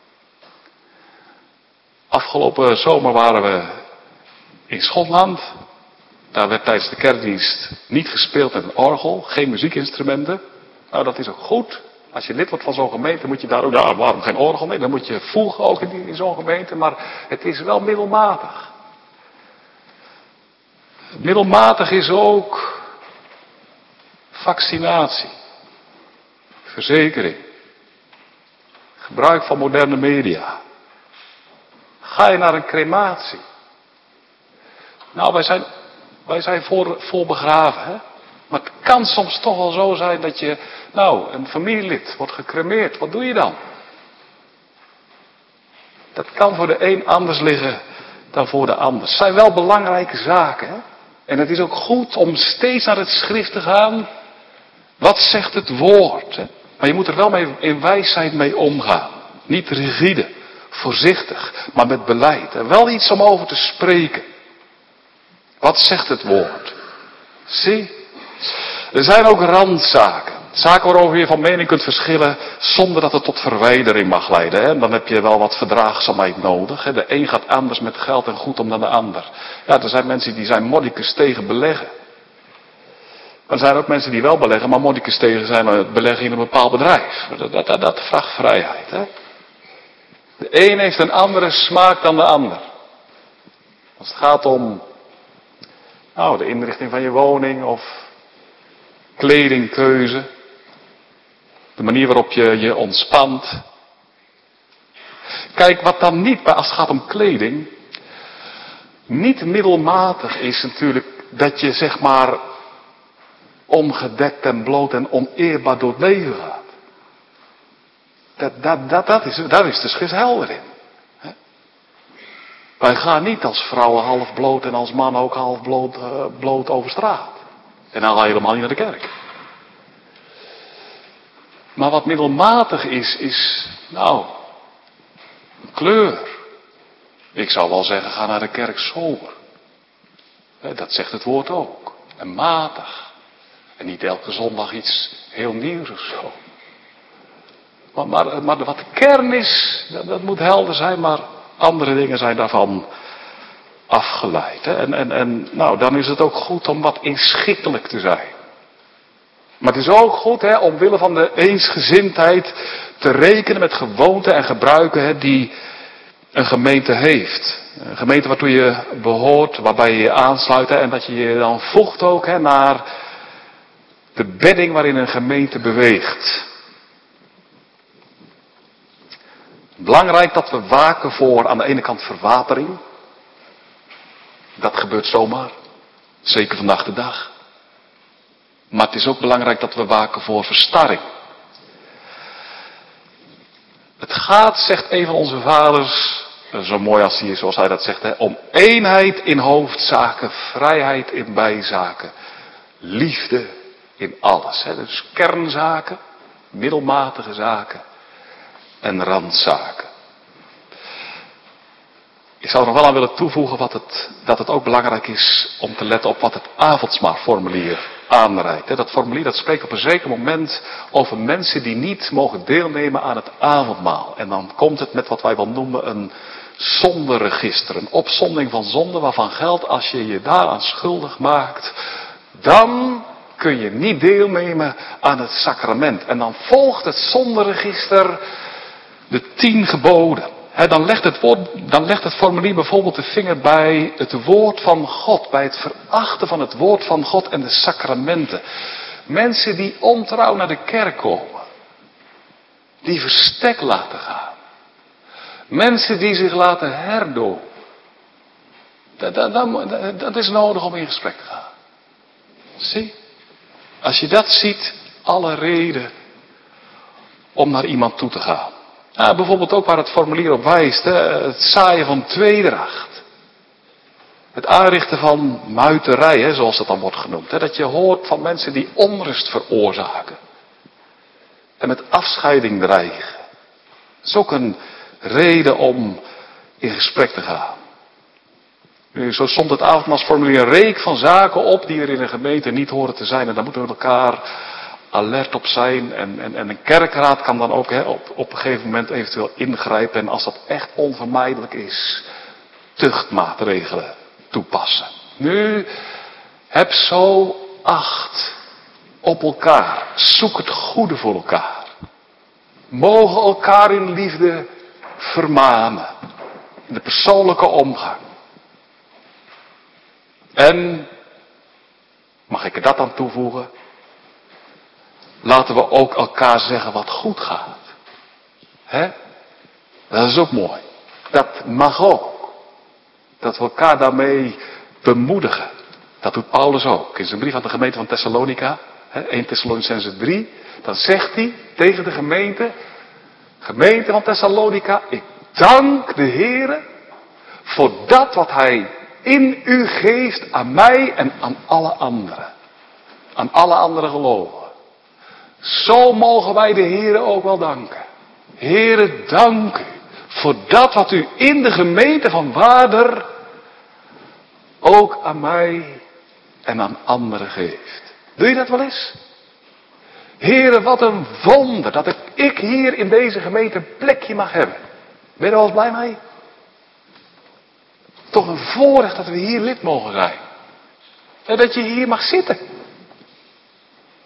Speaker 2: Afgelopen zomer waren we in Schotland. Daar werd tijdens de kerkdienst niet gespeeld met een orgel. Geen muziekinstrumenten. Nou, dat is ook goed. Als je lid wordt van zo'n gemeente moet je daar ook, nou, waarom geen orgel? Nee, dan moet je voegen ook in zo'n gemeente. Maar het is wel middelmatig. Middelmatig is ook vaccinatie. Verzekering. Gebruik van moderne media. Ga je naar een crematie? Nou, wij zijn voor begraven, hè. Maar het kan soms toch wel zo zijn dat je, nou, een familielid wordt gecremeerd. Wat doe je dan? Dat kan voor de een anders liggen dan voor de ander. Het zijn wel belangrijke zaken, hè. En het is ook goed om steeds naar het schrift te gaan. Wat zegt het woord, hè? Maar je moet er wel in wijsheid mee omgaan. Niet rigide, voorzichtig, maar met beleid. En wel iets om over te spreken. Wat zegt het woord? Zie, er zijn ook randzaken. Zaken waarover je van mening kunt verschillen zonder dat het tot verwijdering mag leiden. Hè? Dan heb je wel wat verdraagzaamheid nodig. Hè? De een gaat anders met geld en goed om dan de ander. Ja, er zijn mensen die zijn mordicus tegen beleggen. Er zijn ook mensen die wel beleggen, maar mordicus tegen zijn het beleggen in een bepaald bedrijf. Dat vraagt vrijheid. Hè? De een heeft een andere smaak dan de ander. Als het gaat om de inrichting van je woning of kledingkeuze. De manier waarop je je ontspant. Kijk, wat dan niet, als het gaat om kleding, niet middelmatig is natuurlijk dat je zeg maar ongedekt en bloot en oneerbaar door het leven gaat. Daar is de schrift helder in. Hè? Wij gaan niet als vrouwen half bloot en als man ook half bloot over straat. En dan ga je helemaal niet naar de kerk. Maar wat middelmatig is kleur. Ik zou wel zeggen, ga naar de kerk sober. Dat zegt het woord ook. En matig. En niet elke zondag iets heel nieuws of zo. Maar wat de kern is, dat moet helder zijn, maar andere dingen zijn daarvan afgeleid. Hè? En dan is het ook goed om wat inschikkelijk te zijn. Maar het is ook goed, omwille van de eensgezindheid, te rekenen met gewoonten en gebruiken die een gemeente heeft. Een gemeente waartoe je behoort, waarbij je je aansluit en dat je je dan voegt ook naar de bedding waarin een gemeente beweegt. Belangrijk dat we waken voor aan de ene kant verwatering. Dat gebeurt zomaar. Zeker vandaag de dag. Maar het is ook belangrijk dat we waken voor verstarring. Het gaat, zegt een van onze vaders, zo mooi als hij is zoals hij dat zegt, om eenheid in hoofdzaken, vrijheid in bijzaken, liefde in alles. Dus kernzaken, middelmatige zaken en randzaken. Ik zou nog wel aan willen toevoegen dat het ook belangrijk is om te letten op wat het avondmaalformulier aanreikt. Dat formulier dat spreekt op een zeker moment over mensen die niet mogen deelnemen aan het avondmaal. En dan komt het met wat wij wel noemen een zonderegister. Een opsomming van zonden waarvan geldt als je je daaraan schuldig maakt, dan kun je niet deelnemen aan het sacrament. En dan volgt het zonderegister de 10 geboden. Dan legt het formulier bijvoorbeeld de vinger bij het woord van God. Bij het verachten van het woord van God en de sacramenten. Mensen die ontrouw naar de kerk komen. Die verstek laten gaan. Mensen die zich laten herdopen. Dat is nodig om in gesprek te gaan. Zie? Als je dat ziet, alle reden om naar iemand toe te gaan. Bijvoorbeeld ook waar het formulier op wijst, het zaaien van tweedracht. Het aanrichten van muiterij, zoals dat dan wordt genoemd. Dat je hoort van mensen die onrust veroorzaken. En met afscheiding dreigen. Dat is ook een reden om in gesprek te gaan. Nu, zo somt het avondmaalsformulier een reek van zaken op die er in een gemeente niet horen te zijn. En daar moeten we met elkaar alert op zijn. En een kerkraad kan dan ook op een gegeven moment eventueel ingrijpen. En als dat echt onvermijdelijk is, tuchtmaatregelen toepassen. Nu, heb zo acht op elkaar. Zoek het goede voor elkaar. Mogen elkaar in liefde vermanen. In de persoonlijke omgang. En, mag ik er dat aan toevoegen? Laten we ook elkaar zeggen wat goed gaat. Dat is ook mooi. Dat mag ook. Dat we elkaar daarmee bemoedigen. Dat doet Paulus ook. In zijn brief aan de gemeente van Thessalonica. 1 Thessalonicenzen 3. Dan zegt hij tegen de gemeente. Gemeente van Thessalonica. Ik dank de Heere. Voor dat wat hij in u geeft aan mij en aan alle anderen. Aan alle andere gelovigen. Zo mogen wij de Heere ook wel danken. Heere, dank u voor dat wat u in de gemeente van Waarder ook aan mij en aan anderen geeft. Doe je dat wel eens? Heere, wat een wonder dat ik hier in deze gemeente een plekje mag hebben. Ben je er wel eens blij mee? Toch een voorrecht dat we hier lid mogen zijn. En dat je hier mag zitten.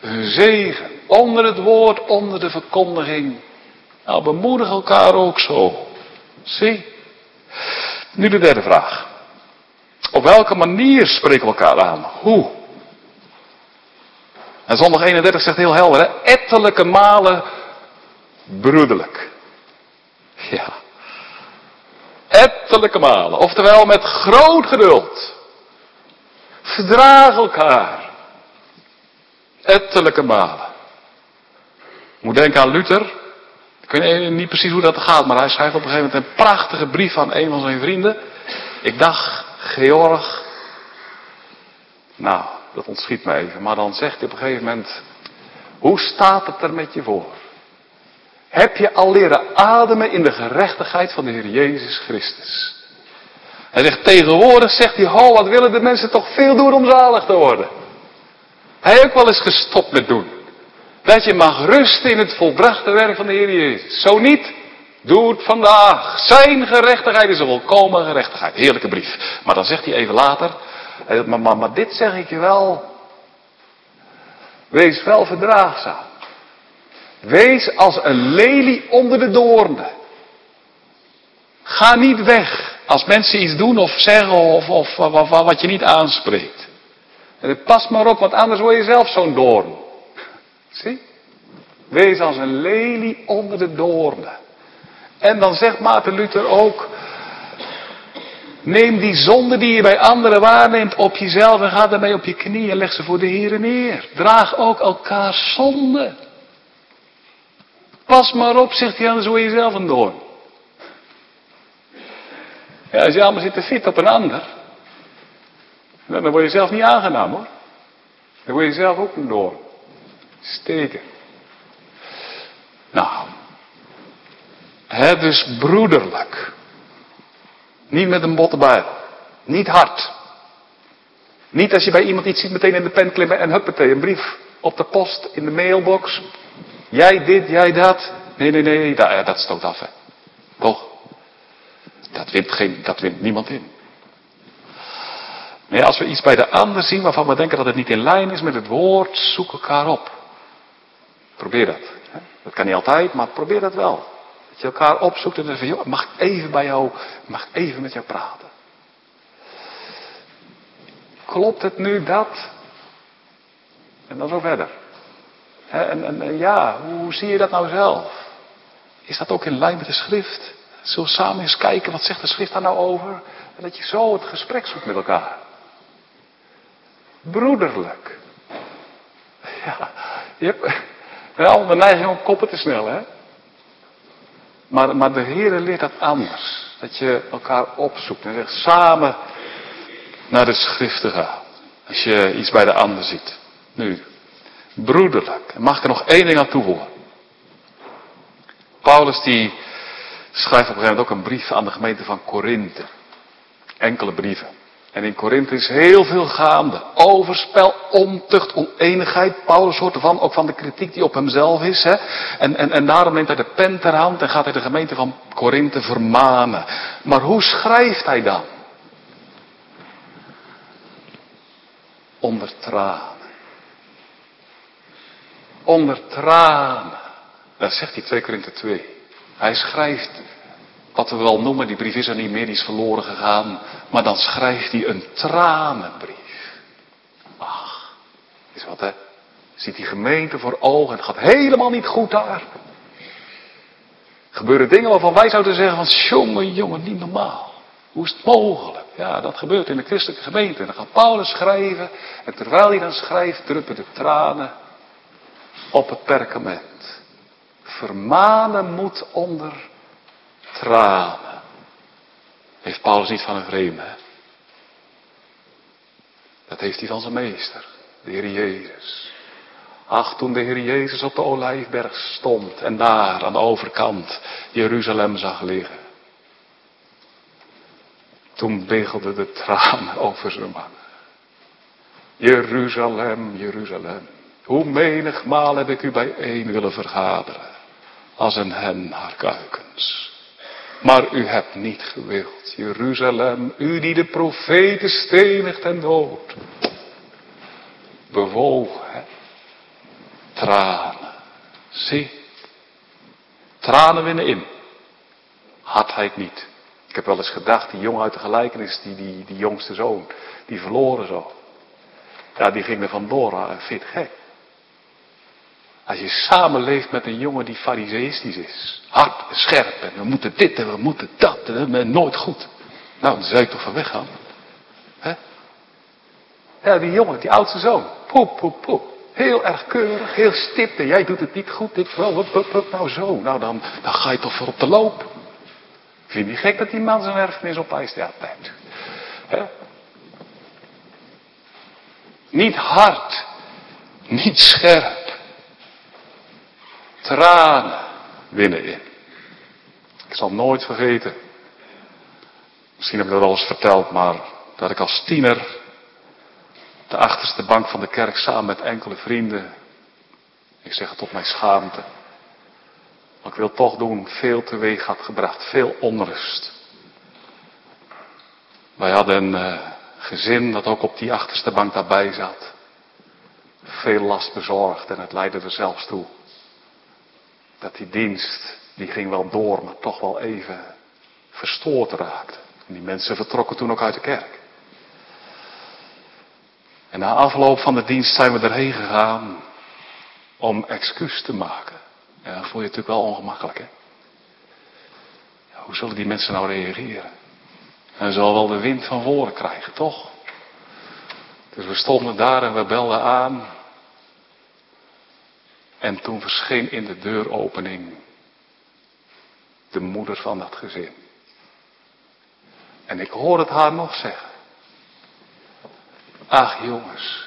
Speaker 2: een zegen. Onder het woord, onder de verkondiging. Nou, bemoedig elkaar ook zo. Zie. Nu de derde vraag. Op welke manier spreken we elkaar aan? Hoe? En zondag 31 zegt heel helder, hè? Ettelijke malen broederlijk. Ja. Ettelijke malen. Oftewel met groot geduld. Verdraag elkaar. Ettelijke malen. Ik moet denken aan Luther. Ik weet niet precies hoe dat gaat, maar hij schrijft op een gegeven moment een prachtige brief aan een van zijn vrienden. Ik dacht, Georg. Nou, dat ontschiet me even. Maar dan zegt hij op een gegeven moment, hoe staat het er met je voor? Heb je al leren ademen in de gerechtigheid van de Heer Jezus Christus? Hij zegt, tegenwoordig zegt hij, wat willen de mensen toch veel doen om zalig te worden. Hij heeft ook wel eens gestopt met doen. Dat je mag rusten in het volbrachte werk van de Heer Jezus. Zo niet, doe het vandaag. Zijn gerechtigheid is een volkomen gerechtigheid. Heerlijke brief. Maar dan zegt hij even later, maar dit zeg ik je wel. Wees wel verdraagzaam. Wees als een lelie onder de doornen. Ga niet weg als mensen iets doen of zeggen of wat je niet aanspreekt. En pas maar op, want anders word je zelf zo'n doorn. Zie? Wees als een lelie onder de doornen. En dan zegt Maarten Luther ook, neem die zonde die je bij anderen waarneemt op jezelf en ga daarmee op je knieën en leg ze voor de Heere neer. Draag ook elkaars zonde. Pas maar op, zegt hij, anders word je zelf een doorn. Ja, als je allemaal zit te fit op een ander, dan word je zelf niet aangenaam hoor. Dan word je zelf ook een doorn. Steken. Nou, dus broederlijk. Niet met een botte bijl. Niet hard. Niet als je bij iemand iets ziet meteen in de pen klimmen en huppatee, een brief op de post, in de mailbox. Jij dit, jij dat. Nee, dat stoot af hè. Toch? Dat wint niemand in. Nee, als we iets bij de ander zien waarvan we denken dat het niet in lijn is met het woord, zoek elkaar op. Probeer dat. Hè? Dat kan niet altijd, maar probeer dat wel. Dat je elkaar opzoekt en dan zeg je, joh, mag ik even bij jou, mag ik even met jou praten? Klopt het nu dat? En dan zo verder. En ja, hoe zie je dat nou zelf? Is dat ook in lijn met de schrift? Zullen we samen eens kijken, wat zegt de schrift daar nou over? En dat je zo het gesprek zoekt met elkaar. Broederlijk. Ja, je hebt wel de neiging om koppen te snellen, hè? Maar de Heere leert dat anders. Dat je elkaar opzoekt en zegt samen naar de schriften gaan. Als je iets bij de ander ziet. Nu, broederlijk. En mag ik er nog één ding aan toevoegen? Paulus die schrijft op een gegeven moment ook een brief aan de gemeente van Korinthe. Enkele brieven. En in Korinthe is heel veel gaande. Overspel, ontucht, oneenigheid. Paulus hoort ervan, ook van de kritiek die op hemzelf is. Hè? En daarom neemt hij de pen ter hand en gaat hij de gemeente van Korinthe vermanen. Maar hoe schrijft hij dan? Onder tranen. Onder tranen. Dat zegt hij 2 Korinthe 2. Hij schrijft, wat we wel noemen, die brief is er niet meer, die is verloren gegaan. Maar dan schrijft hij een tranenbrief. Ach, is wat hè. Ziet die gemeente voor ogen, het gaat helemaal niet goed daar. Gebeuren dingen waarvan wij zouden zeggen van, jongen, niet normaal. Hoe is het mogelijk? Ja, dat gebeurt in de christelijke gemeente. En dan gaat Paulus schrijven. En terwijl hij dan schrijft, druppen de tranen op het perkament. Vermanen moet onder tranen. Heeft Paulus niet van een vreemde, hè? Dat heeft hij van zijn meester, de Heer Jezus. Ach, toen de Heer Jezus op de Olijfberg stond en daar aan de overkant Jeruzalem zag liggen. Toen biggelden de tranen over zijn wangen. Jeruzalem, Jeruzalem. Hoe menigmaal heb ik u bijeen willen vergaderen. Als een hen haar kuikens. Maar u hebt niet gewild. Jeruzalem, u die de profeten stenigt en dood. Bewogen, hè? tranen. Zie, tranen winnen in. Hardheid niet. Ik heb wel eens gedacht, die jongen uit de gelijkenis, die jongste zoon, die verloren zo. Ja, die ging er vandoor. Vind je het gek? Als je samenleeft met een jongen die fariseïstisch is. Hard en scherp en we moeten dit en we moeten dat en nooit goed. Nou, dan zou ik toch van weggaan. Hè? Ja, die jongen, die oudste zoon. Poep. Heel erg keurig, heel stipt. En jij doet het niet goed. Nou zo. Nou, dan ga je toch voor op de loop. Vind je niet gek dat die man zijn erfenis opeist? Ja, tijd. Hè? Niet hard. Niet scherp. Tranen winnen in. Ik zal nooit vergeten. Misschien heb ik dat wel eens verteld, maar dat ik als tiener op de achterste bank van de kerk samen met enkele vrienden, ik zeg het tot mijn schaamte, wat ik wil toch doen, veel teweeg had gebracht, veel onrust. Wij hadden een gezin dat ook op die achterste bank daarbij zat. Veel last bezorgd en het leidde er zelfs toe dat die dienst, die ging wel door, maar toch wel even verstoord raakte. En die mensen vertrokken toen ook uit de kerk. En na afloop van de dienst zijn we erheen gegaan om excuus te maken. Ja, dat voel je natuurlijk wel ongemakkelijk, hè? Ja, hoe zullen die mensen nou reageren? En zal wel de wind van voren krijgen, toch? Dus we stonden daar en we belden aan. En toen verscheen in de deuropening de moeder van dat gezin. En ik hoor het haar nog zeggen. Ach jongens,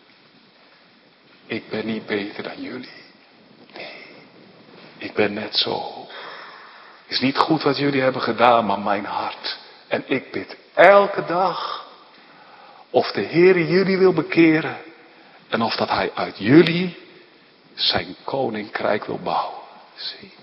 Speaker 2: ik ben niet beter dan jullie. Nee, ik ben net zo. Het is niet goed wat jullie hebben gedaan, maar mijn hart. En ik bid elke dag of de Heere jullie wil bekeren. En of dat Hij uit jullie zijn koninkrijk wil bouwen. Zie.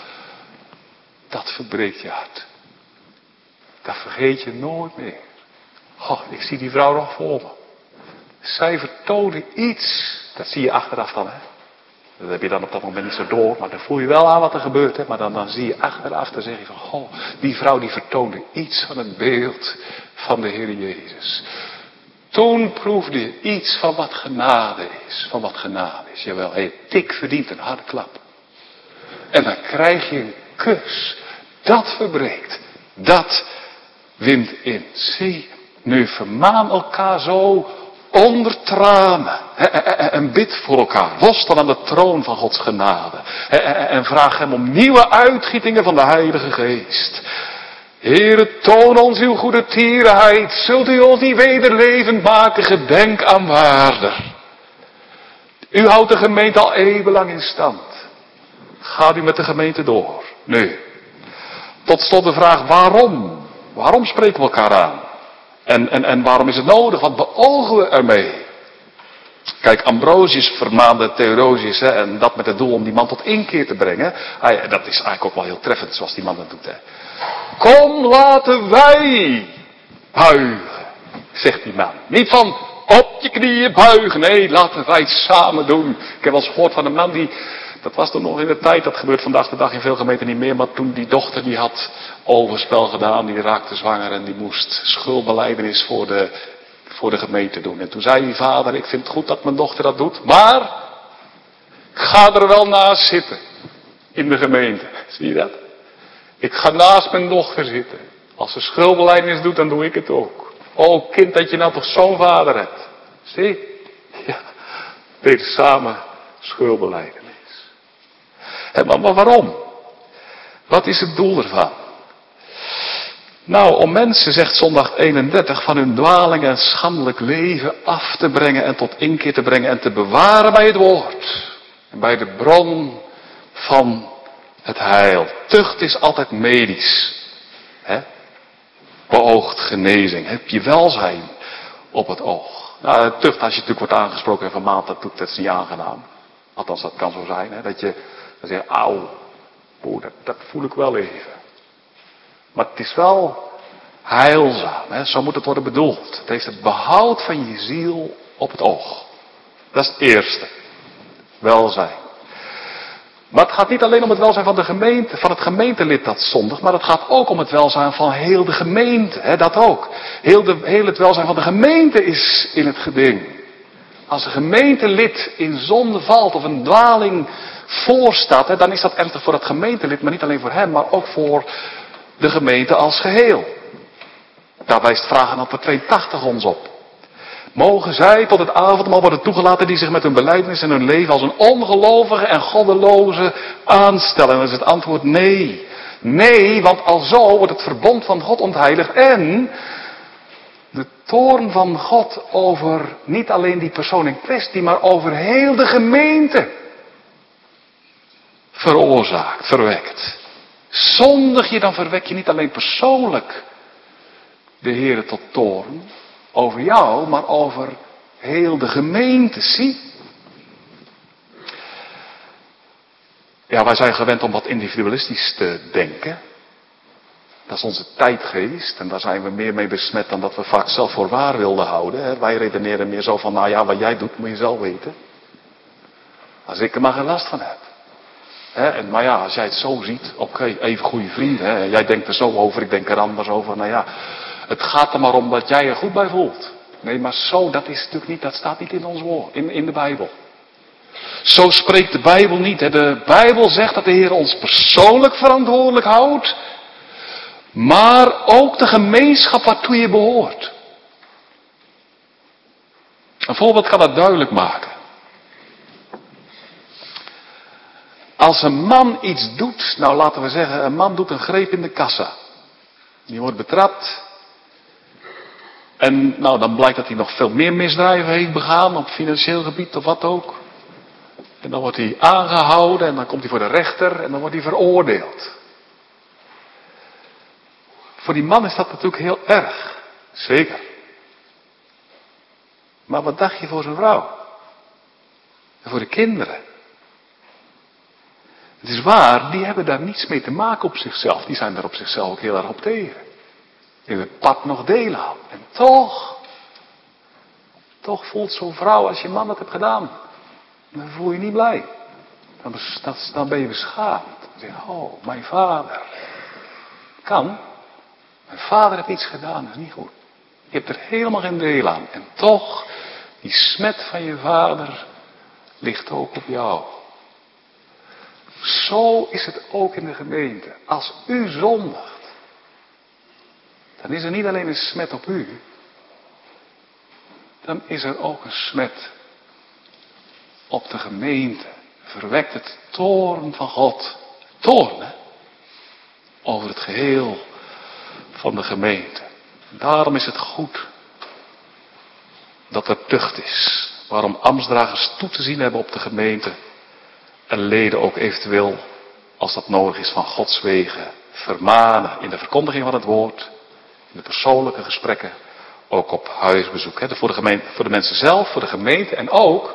Speaker 2: Dat verbreekt je hart. Dat vergeet je nooit meer. Oh, ik zie die vrouw nog voor me. Zij vertoonde iets. Dat zie je achteraf dan, hè. Dat heb je dan op dat moment niet zo door. Maar dan voel je wel aan wat er gebeurt, hè. Maar dan zie je achteraf, dan zeg je van, oh, die vrouw die vertoonde iets van het beeld van de Heer Jezus. Toen proefde je iets van wat genade is. Van wat genade is. Jawel, hij dik verdient een harde klap. En dan krijg je een kus. Dat verbreekt. Dat wint in. Zie, nu vermaan elkaar zo onder tranen. En bid voor elkaar. Worstel aan de troon van Gods genade. En vraag hem om nieuwe uitgietingen van de Heilige Geest. Heere, toon ons uw goede tierenheid. Zult u ons niet wederlevend maken, gedenk aan waarde. U houdt de gemeente al eeuwenlang in stand. Gaat u met de gemeente door. Nu, tot slot de vraag waarom? Waarom spreken we elkaar aan? En waarom is het nodig? Wat beogen we ermee? Kijk, Ambrosius vermaande Theodosius, hè, en dat met het doel om die man tot inkeer te brengen. Dat is eigenlijk ook wel heel treffend zoals die man dat doet. Hè. Kom, laten wij buigen, zegt die man. Niet van op je knieën buigen, nee, laten wij het samen doen. Ik heb wel eens gehoord van een man die, dat was toen nog in de tijd, dat gebeurt vandaag de dag in veel gemeenten niet meer, maar toen die dochter die had overspel gedaan, die raakte zwanger en die moest schuldbelijdenis voor de gemeente doen. En toen zei die vader, ik vind het goed dat mijn dochter dat doet, maar ik ga er wel naast zitten in de gemeente. Zie je dat? Ik ga naast mijn dochter zitten. Als ze schuldbelijdenis doet, dan doe ik het ook. Oh kind, dat je nou toch zo'n vader hebt. Zie? Ja, deed samen schuldbelijdenis. Maar waarom? Wat is het doel ervan? Nou, om mensen, zegt zondag 31, van hun dwaling en schandelijk leven af te brengen en tot inkeer te brengen en te bewaren bij het woord. En bij de bron van het heil. Tucht is altijd medisch. Hè? Beoogt genezing. Heb je welzijn op het oog. Nou, tucht, als je natuurlijk wordt aangesproken en vermaand, dat is niet aangenaam. Althans, dat kan zo zijn. Hè? Dat je dan zegt, auw, dat voel ik wel even. Maar het is wel heilzaam. Hè? Zo moet het worden bedoeld. Het heeft het behoud van je ziel op het oog. Dat is het eerste. welzijn. Maar het gaat niet alleen om het welzijn van de gemeente, van het gemeentelid dat zondigt, maar het gaat ook om het welzijn van heel de gemeente. Dat ook. Heel het welzijn van de gemeente is in het geding. Als een gemeentelid in zonde valt of een dwaling voorstaat, dan is dat ernstig voor dat gemeentelid, maar niet alleen voor hem, maar ook voor de gemeente als geheel. Daar wijst vragenantwoord 82 ons op. Mogen zij tot het avondmaal worden toegelaten die zich met hun belijdenis en hun leven als een ongelovige en goddeloze aanstellen? En dan is het antwoord nee. Nee, want alzo wordt het verbond van God ontheiligd en de toorn van God over niet alleen die persoon in kwestie, maar over heel de gemeente veroorzaakt, verwekt. Zondig je, dan verwek je niet alleen persoonlijk de Heere tot toorn over jou, maar over heel de gemeente, zie. Ja, wij zijn gewend om wat individualistisch te denken. Dat is onze tijdgeest en daar zijn we meer mee besmet dan dat we vaak zelf voor waar wilden houden. Wij redeneren meer zo van, nou ja, wat jij doet moet je zelf weten. Als ik er maar geen last van heb. Maar ja, als jij het zo ziet, oké, even goede vrienden. Jij denkt er zo over, ik denk er anders over. Nou ja, het gaat er maar om dat jij er goed bij voelt. Nee, maar zo, dat is natuurlijk niet, dat staat niet in ons woord, in de Bijbel. Zo spreekt de Bijbel niet. De Bijbel zegt dat de Heer ons persoonlijk verantwoordelijk houdt, maar ook de gemeenschap waartoe je behoort. Een voorbeeld kan dat duidelijk maken. Als een man iets doet, nou laten we zeggen, een man doet een greep in de kassa. Die wordt betrapt. En nou, dan blijkt dat hij nog veel meer misdrijven heeft begaan op financieel gebied of wat ook. En dan wordt hij aangehouden en dan komt hij voor de rechter en dan wordt hij veroordeeld. Voor die man is dat natuurlijk heel erg. Zeker. Maar wat dacht je voor zijn vrouw? En voor de kinderen? Het is waar, die hebben daar niets mee te maken op zichzelf. Die zijn daar op zichzelf ook heel erg op tegen. Die hebben part nog deel aan. En toch voelt zo'n vrouw als je man dat hebt gedaan. Dan voel je niet blij. Dan ben je beschaamd. Dan zeg je, oh, mijn vader. Kan. Mijn vader heeft iets gedaan, dat is niet goed. Je hebt er helemaal geen deel aan. En toch, die smet van je vader ligt ook op jou. Zo is het ook in de gemeente. Als u zondigt, dan is er niet alleen een smet op u. Dan is er ook een smet op de gemeente. Verwekt het toorn van God. Toorn, hè? Over het geheel van de gemeente. Daarom is het goed dat er tucht is. Waarom ambtsdragers toe te zien hebben op de gemeente. En leden ook eventueel, als dat nodig is, van Gods wegen vermanen. In de verkondiging van het woord. In de persoonlijke gesprekken. Ook op huisbezoek. Voor de mensen zelf, voor de gemeente. En ook,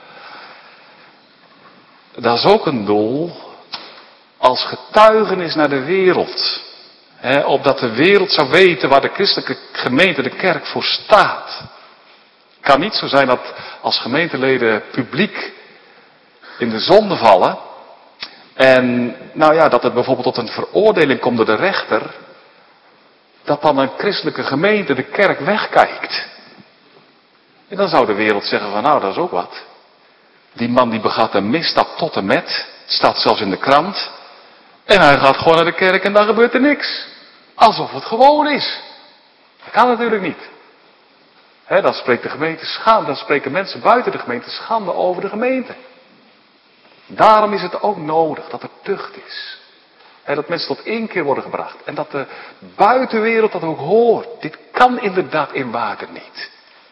Speaker 2: dat is ook een doel, als getuigenis naar de wereld. Opdat de wereld zou weten waar de christelijke gemeente, de kerk, voor staat. Het kan niet zo zijn dat als gemeenteleden publiek in de zonde vallen. En nou ja, dat het bijvoorbeeld tot een veroordeling komt door de rechter. Dat dan een christelijke gemeente, de kerk, wegkijkt. En dan zou de wereld zeggen van nou, dat is ook wat. Die man die begaat een misstap tot en met. Het staat zelfs in de krant. En hij gaat gewoon naar de kerk en dan gebeurt er niks. Alsof het gewoon is. Dat kan natuurlijk niet. Dan spreekt de gemeente schande. Dan spreken mensen buiten de gemeente schande over de gemeente. Daarom is het ook nodig dat er tucht is. Dat mensen tot inkeer worden gebracht. En dat de buitenwereld dat ook hoort. Dit kan inderdaad in Waarder niet.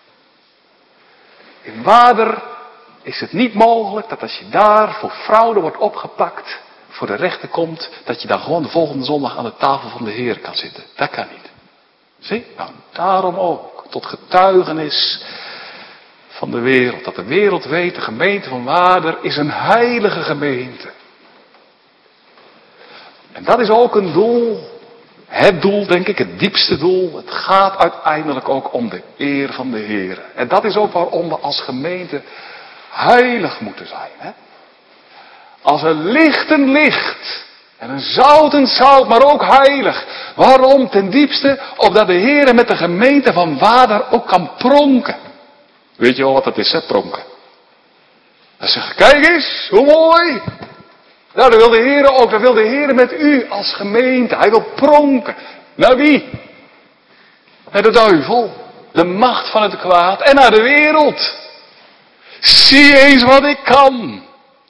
Speaker 2: In Waarder is het niet mogelijk dat als je daar voor fraude wordt opgepakt, voor de rechter komt, dat je dan gewoon de volgende zondag aan de tafel van de Heer kan zitten. Dat kan niet. Zie? Nou, daarom ook. Tot getuigenis van de wereld. Dat de wereld weet, de gemeente van Waarder is een heilige gemeente. En dat is ook een doel. Het doel, denk ik, het diepste doel. Het gaat uiteindelijk ook om de eer van de Heer. En dat is ook waarom we als gemeente heilig moeten zijn. Hè? Als een licht een licht. En een zout een zout, maar ook heilig. Waarom? Ten diepste, opdat de Heer met de gemeente van Waarder ook kan pronken. Weet je wel wat dat is, hè, pronken? Dan zeggen, kijk eens, hoe mooi. Nou, dat wil de Heer ook, dat wil de Heer met u als gemeente. Hij wil pronken. Naar wie? Naar de duivel, de macht van het kwaad en naar de wereld. Zie eens wat ik kan.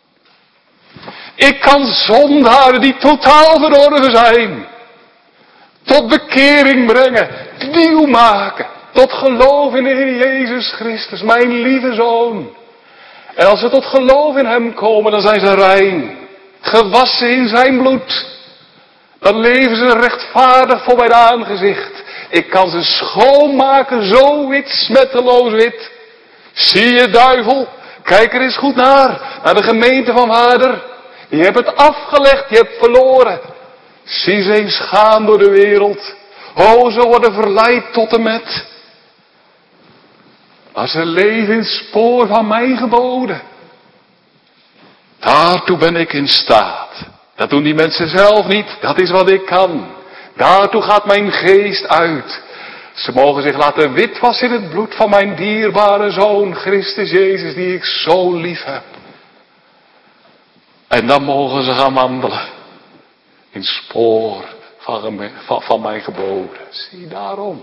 Speaker 2: Ik kan zondaren die totaal verdorven zijn, tot bekering brengen, nieuw maken, tot geloof in de Heer Jezus Christus, mijn lieve Zoon. En als ze tot geloof in Hem komen, dan zijn ze rein, gewassen in Zijn bloed. Dan leven ze rechtvaardig voor mijn aangezicht. Ik kan ze schoonmaken, zo wit, smetteloos wit. Zie je, duivel, kijk er eens goed naar de gemeente van Waarder. Je hebt het afgelegd, je hebt verloren. Zie ze eens gaan door de wereld. Oh, ze worden verleid tot en met. Maar ze leven in het spoor van mijn geboden. Daartoe ben ik in staat. Dat doen die mensen zelf niet, dat is wat ik kan. Daartoe gaat mijn geest uit. Ze mogen zich laten witwassen in het bloed van mijn dierbare Zoon, Christus Jezus, die ik zo lief heb. En dan mogen ze gaan wandelen. In spoor van mijn geboden. Zie daarom.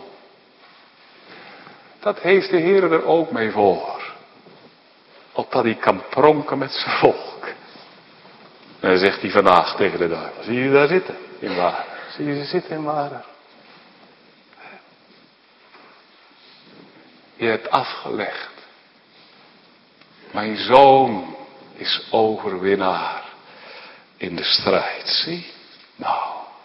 Speaker 2: Dat heeft de Heer er ook mee voor. Opdat hij kan pronken met zijn volk. En dan zegt hij vandaag tegen de duivel. Zie je daar zitten? In Waarder. Zie je ze zitten in Waarder? Je hebt afgelegd. Mijn zoon is overwinnaar in de strijd. Zie? Nou.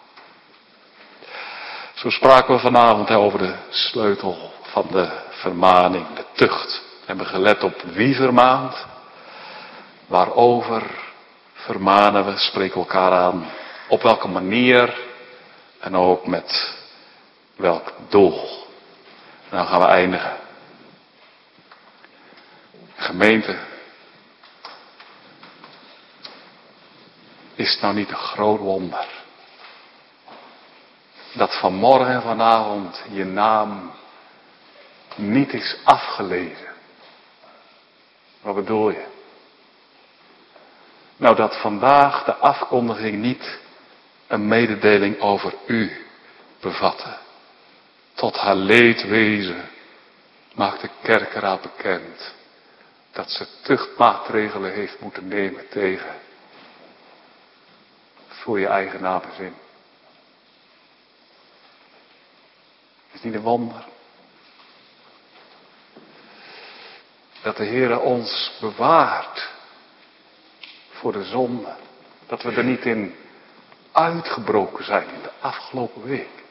Speaker 2: Zo spraken we vanavond over de sleutel van de vermaning, de tucht. We hebben gelet op wie vermaant. Waarover vermanen we, spreken elkaar aan. Op welke manier en ook met welk doel. En dan gaan we eindigen. Gemeente. Is het nou niet een groot wonder dat vanmorgen en vanavond je naam niet is afgelezen? Wat bedoel je? Nou, dat vandaag de afkondiging niet een mededeling over u bevatte. Tot haar leedwezen maakt de kerkeraad bekend dat ze tuchtmaatregelen heeft moeten nemen tegen voor je eigen nabezin. Is niet een wonder dat de Heere ons bewaart voor de zonde. Dat we er niet in uitgebroken zijn in de afgelopen week.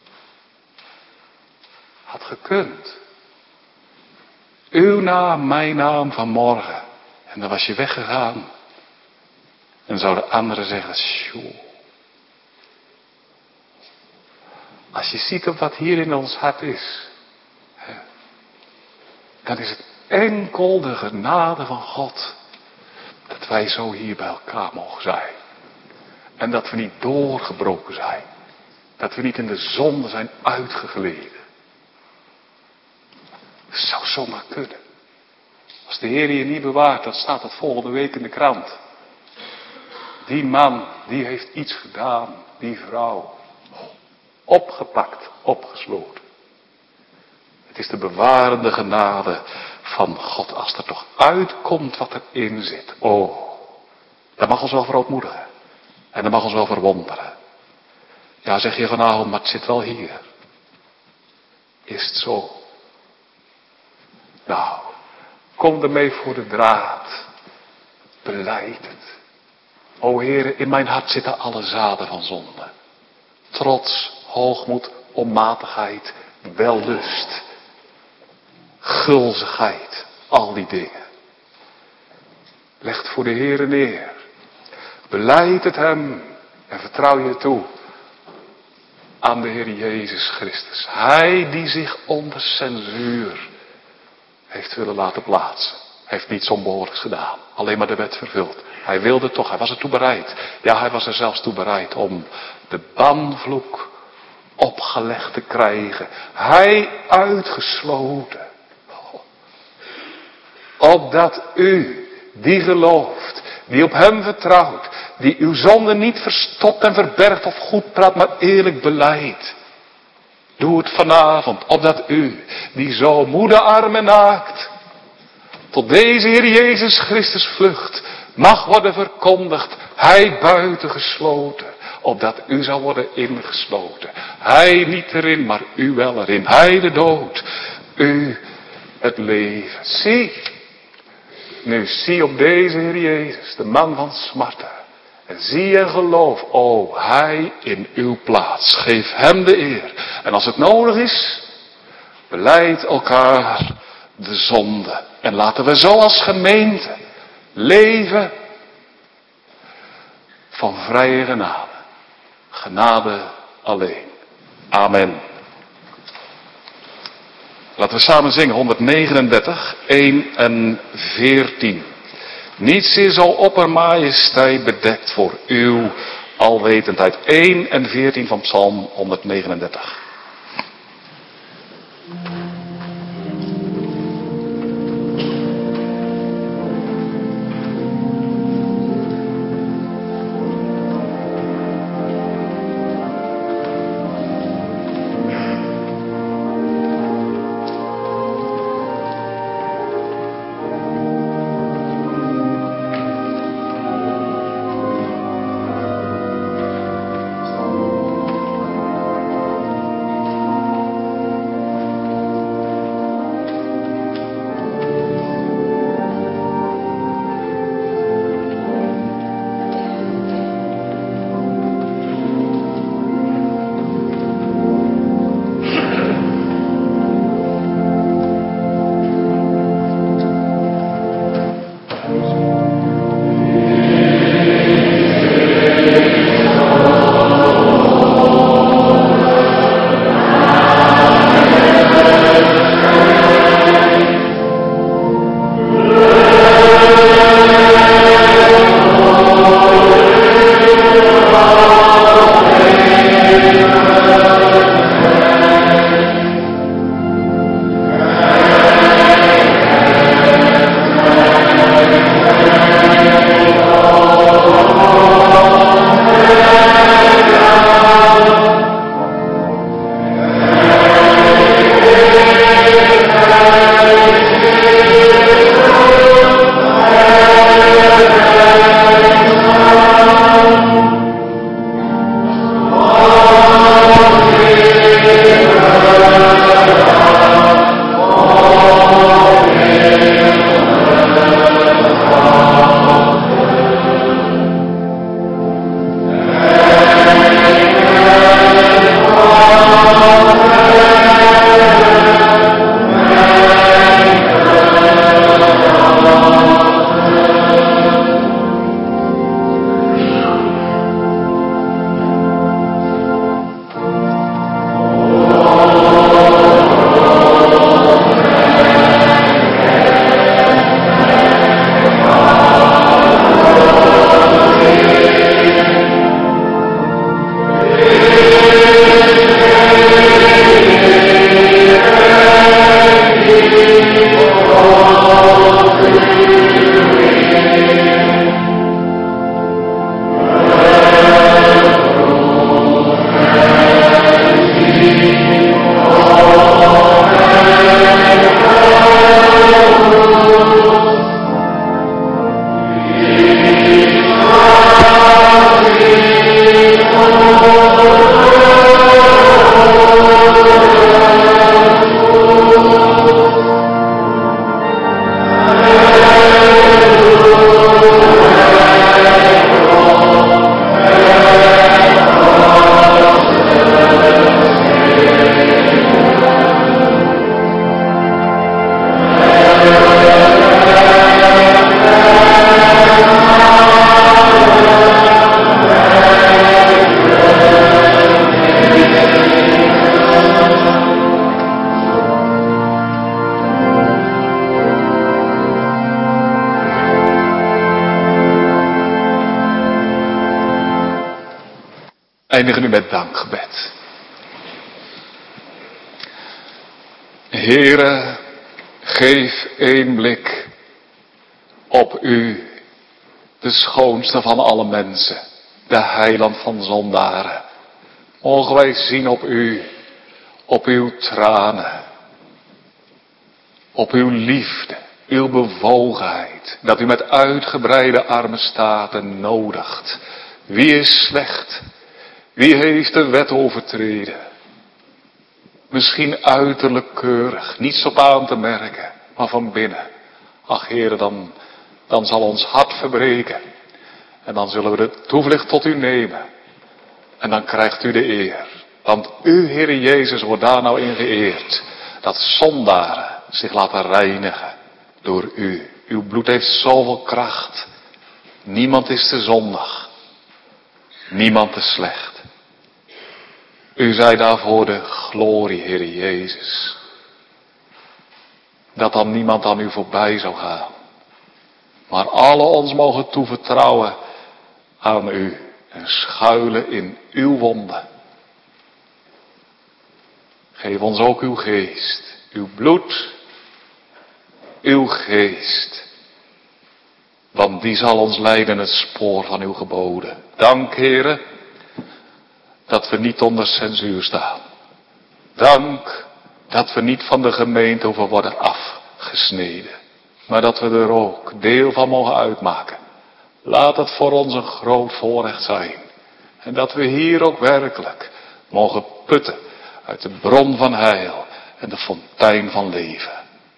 Speaker 2: Had gekund. Uw naam, mijn naam vanmorgen. En dan was je weggegaan. En zouden anderen zeggen, sjoe. Als je ziet op wat hier in ons hart is. Dan is het enkel de genade van God. Dat wij zo hier bij elkaar mogen zijn. En dat we niet doorgebroken zijn. Dat we niet in de zonde zijn uitgegleden. Dat zou zomaar kunnen. Als de Heer je niet bewaart, dan staat het volgende week in de krant. Die man, die heeft iets gedaan. Die vrouw. Opgepakt, opgesloten. Het is de bewarende genade van God. Als er toch uitkomt wat erin zit. Oh, dat mag ons wel verootmoedigen. En dat mag ons wel verwonderen. Ja, zeg je vanavond, maar het zit wel hier. Is het zo? Nou, kom ermee voor de draad. Belijd het. O Heere, in mijn hart zitten alle zaden van zonde. Trots, hoogmoed, onmatigheid, wellust, gulzigheid, al die dingen. Leg het voor de Heere neer. Belijd het hem en vertrouw je toe aan de Heer Jezus Christus. Hij die zich onder censuur heeft willen laten plaatsen. heeft niets onbehoorlijks gedaan. Alleen maar de wet vervuld. Hij wilde toch, hij was er toe bereid. Ja, hij was er zelfs toe bereid om de banvloek opgelegd te krijgen. Hij uitgesloten. Opdat u, die gelooft, die op hem vertrouwt, die uw zonde niet verstopt en verbergt of goed praat, maar eerlijk belijdt. Doe het vanavond, opdat u, die zo moede arm en naakt, tot deze Heer Jezus Christus vlucht, mag worden verkondigd, hij buiten gesloten, opdat u zou worden ingesloten. Hij niet erin, maar u wel erin. Hij de dood, u het leven. Zie, nu zie op deze Heer Jezus, de man van smarten. En zie en geloof, o, hij in uw plaats. Geef hem de eer. En als het nodig is, belijd elkaar de zonde. En laten we zo als gemeente leven van vrije genade. Genade alleen. Amen. Laten we samen zingen 139, 1 en 14. Niets is al oppermajesteit bedekt voor uw alwetendheid. 1 en 14 van Psalm 139. Eindigen nu met dankgebed. Heere, geef één blik op u, de schoonste van alle mensen, de heiland van zondaren. Mogen wij zien op u, op uw tranen, op uw liefde, uw bewogenheid, dat u met uitgebreide armen staat en nodigt. Wie is slecht? Wie heeft de wet overtreden? Misschien uiterlijk keurig, niets op aan te merken, maar van binnen. Ach Heere, dan zal ons hart verbreken. En dan zullen we de toevlucht tot u nemen. En dan krijgt u de eer. Want u, Heere Jezus, wordt daar nou in geëerd. Dat zondaren zich laten reinigen door u. Uw bloed heeft zoveel kracht. Niemand is te zondig. Niemand te slecht. U zij daarvoor de glorie, Heere Jezus. Dat dan niemand aan u voorbij zou gaan. Maar alle ons mogen toevertrouwen aan u. En schuilen in uw wonden. Geef ons ook uw geest. Uw bloed. Uw geest. Want die zal ons leiden het spoor van uw geboden. Dank, Heere, dat we niet onder censuur staan. Dank dat we niet van de gemeente hoeven worden afgesneden. Maar dat we er ook deel van mogen uitmaken. Laat het voor ons een groot voorrecht zijn. En dat we hier ook werkelijk mogen putten uit de bron van heil en de fontein van leven.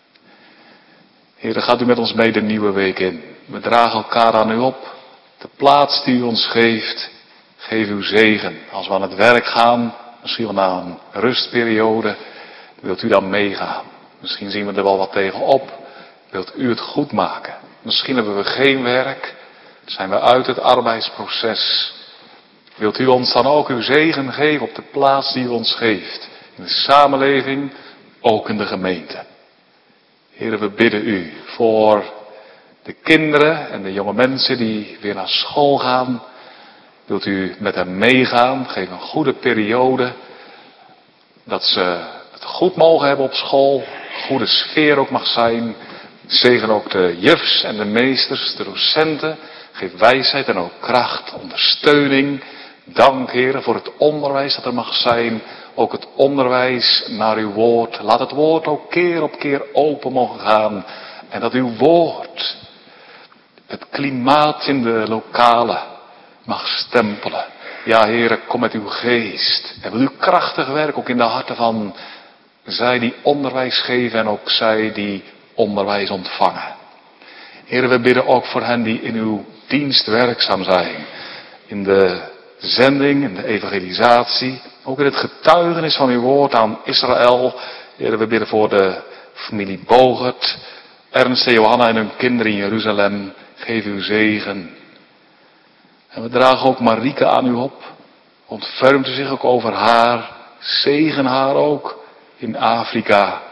Speaker 2: Heere, gaat u met ons mee de nieuwe week in. We dragen elkaar aan u op. De plaats die u ons geeft, geef uw zegen. Als we aan het werk gaan, misschien wel na een rustperiode, wilt u dan meegaan. Misschien zien we er wel wat tegenop. Wilt u het goed maken? Misschien hebben we geen werk. Zijn we uit het arbeidsproces. Wilt u ons dan ook uw zegen geven op de plaats die u ons geeft. In de samenleving, ook in de gemeente. Heere, we bidden u voor de kinderen en de jonge mensen die weer naar school gaan. Wilt u met hen meegaan? Geef een goede periode. Dat ze het goed mogen hebben op school. Goede sfeer ook mag zijn. Zegen ook de jufs en de meesters, de docenten. Geef wijsheid en ook kracht, ondersteuning. Dank, Heere, voor het onderwijs dat er mag zijn. Ook het onderwijs naar uw woord. Laat het woord ook keer op keer open mogen gaan. En dat uw woord het klimaat in de lokalen mag stempelen. Ja, Heere, kom met uw geest. En wil uw krachtig werk ook in de harten van zij die onderwijs geven en ook zij die onderwijs ontvangen. Heere, we bidden ook voor hen die in uw dienst werkzaam zijn. In de zending, in de evangelisatie. Ook in het getuigenis van uw woord aan Israël. Heere, we bidden voor de familie Bogert. Ernst en Johanna en hun kinderen in Jeruzalem. Geef uw zegen. En we dragen ook Marieke aan u op. Ontfermt u zich ook over haar. Zegen haar ook in Afrika.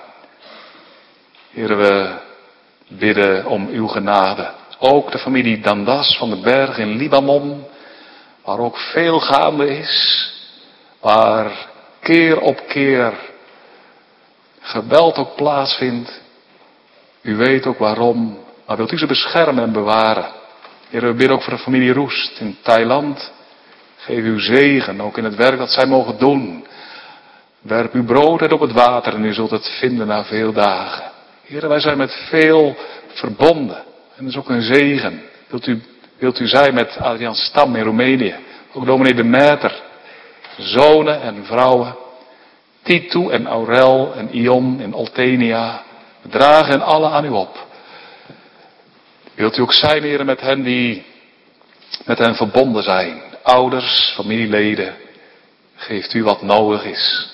Speaker 2: Heere, we bidden om uw genade. Ook de familie Dandas van de berg in Libanon. Waar ook veel gaande is. Waar keer op keer geweld ook plaatsvindt. U weet ook waarom. Maar wilt u ze beschermen en bewaren. Heer, we bidden ook voor de familie Roest in Thailand. Geef uw zegen ook in het werk dat zij mogen doen. Werp uw brood uit op het water en u zult het vinden na veel dagen. Heer, wij zijn met veel verbonden. En dat is ook een zegen. Wilt u zijn met Adriaan Stam in Roemenië. Ook dominee de Meter. Zonen en vrouwen. Titu en Aurel en Ion in Oltenia. We dragen hen alle aan u op. Wilt u ook zijn, Heer, met hen die met hen verbonden zijn. Ouders, familieleden. Geeft u wat nodig is.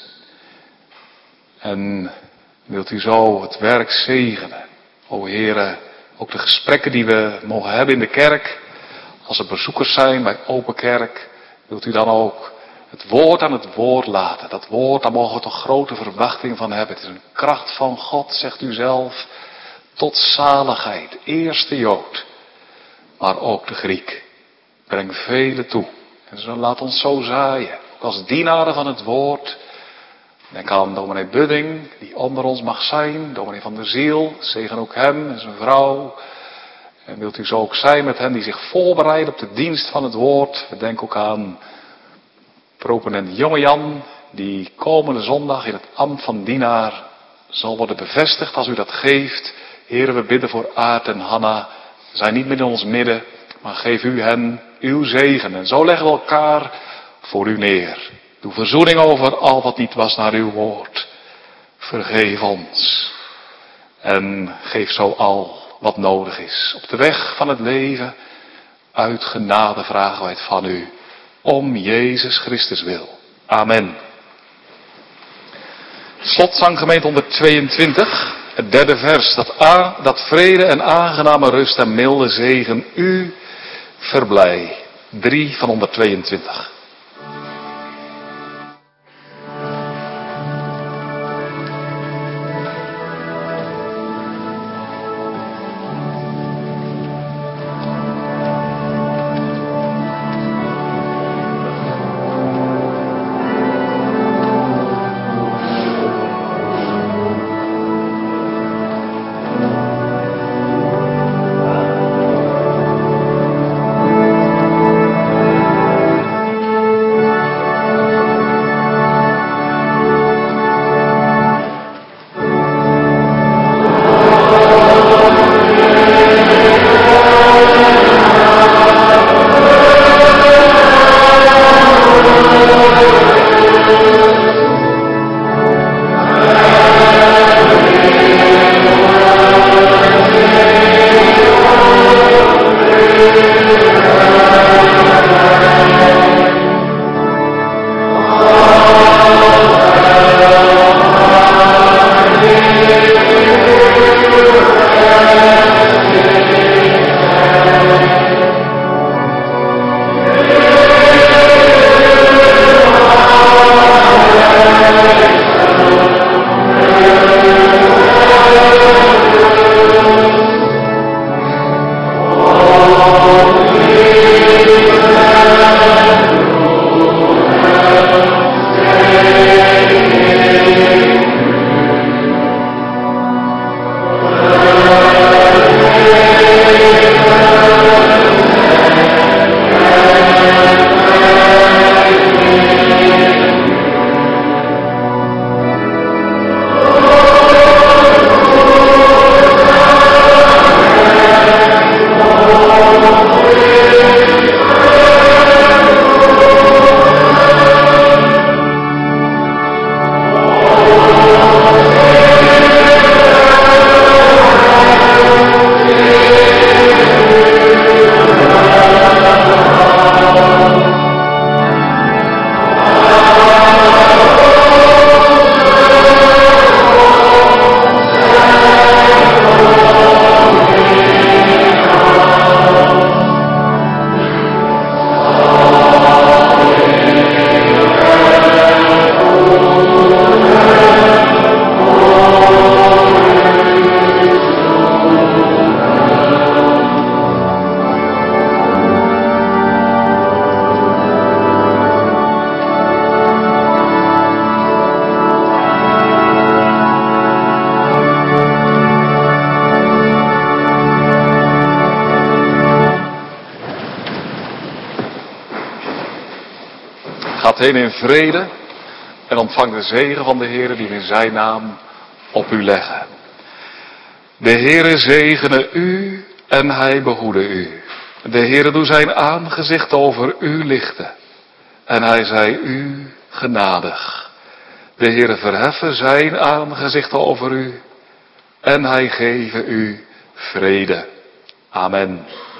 Speaker 2: En wilt u zo het werk zegenen. O Heere, ook de gesprekken die we mogen hebben in de kerk. Als er bezoekers zijn bij Open Kerk. Wilt u dan ook het woord aan het woord laten. Dat woord, daar mogen we toch grote verwachting van hebben. Het is een kracht van God, zegt u zelf. Tot zaligheid. Eerst de Jood. Maar ook de Griek. Breng velen toe. En laat ons zo zaaien. Ook als dienaren van het woord. Denk aan dominee Budding, die onder ons mag zijn. Dominee van der Ziel, zegen ook hem en zijn vrouw. En wilt u zo ook zijn met hen die zich voorbereiden op de dienst van het woord. We denken ook aan proponent Jonge Jan, die komende zondag in het ambt van dienaar zal worden bevestigd als u dat geeft. Heren, we bidden voor Aart en Hanna. Ze zijn niet meer in ons midden, maar geef u hen uw zegen. En zo leggen we elkaar voor u neer. Doe verzoening over al wat niet was naar uw woord. Vergeef ons. En geef zo al wat nodig is. Op de weg van het leven, uit genade vragen wij het van u. Om Jezus Christus wil. Amen. Slotzang gemeente 122. Het derde vers. Dat vrede en aangename rust en milde zegen u verblij. 3 van 122. Gaat heen in vrede en ontvang de zegen van de Heere die we in zijn naam op u leggen. De Heere zegene u en hij behoede u. De Heere doe zijn aangezicht over u lichten en hij zij u genadig. De Heere verheffen zijn aangezicht over u en hij geven u vrede. Amen.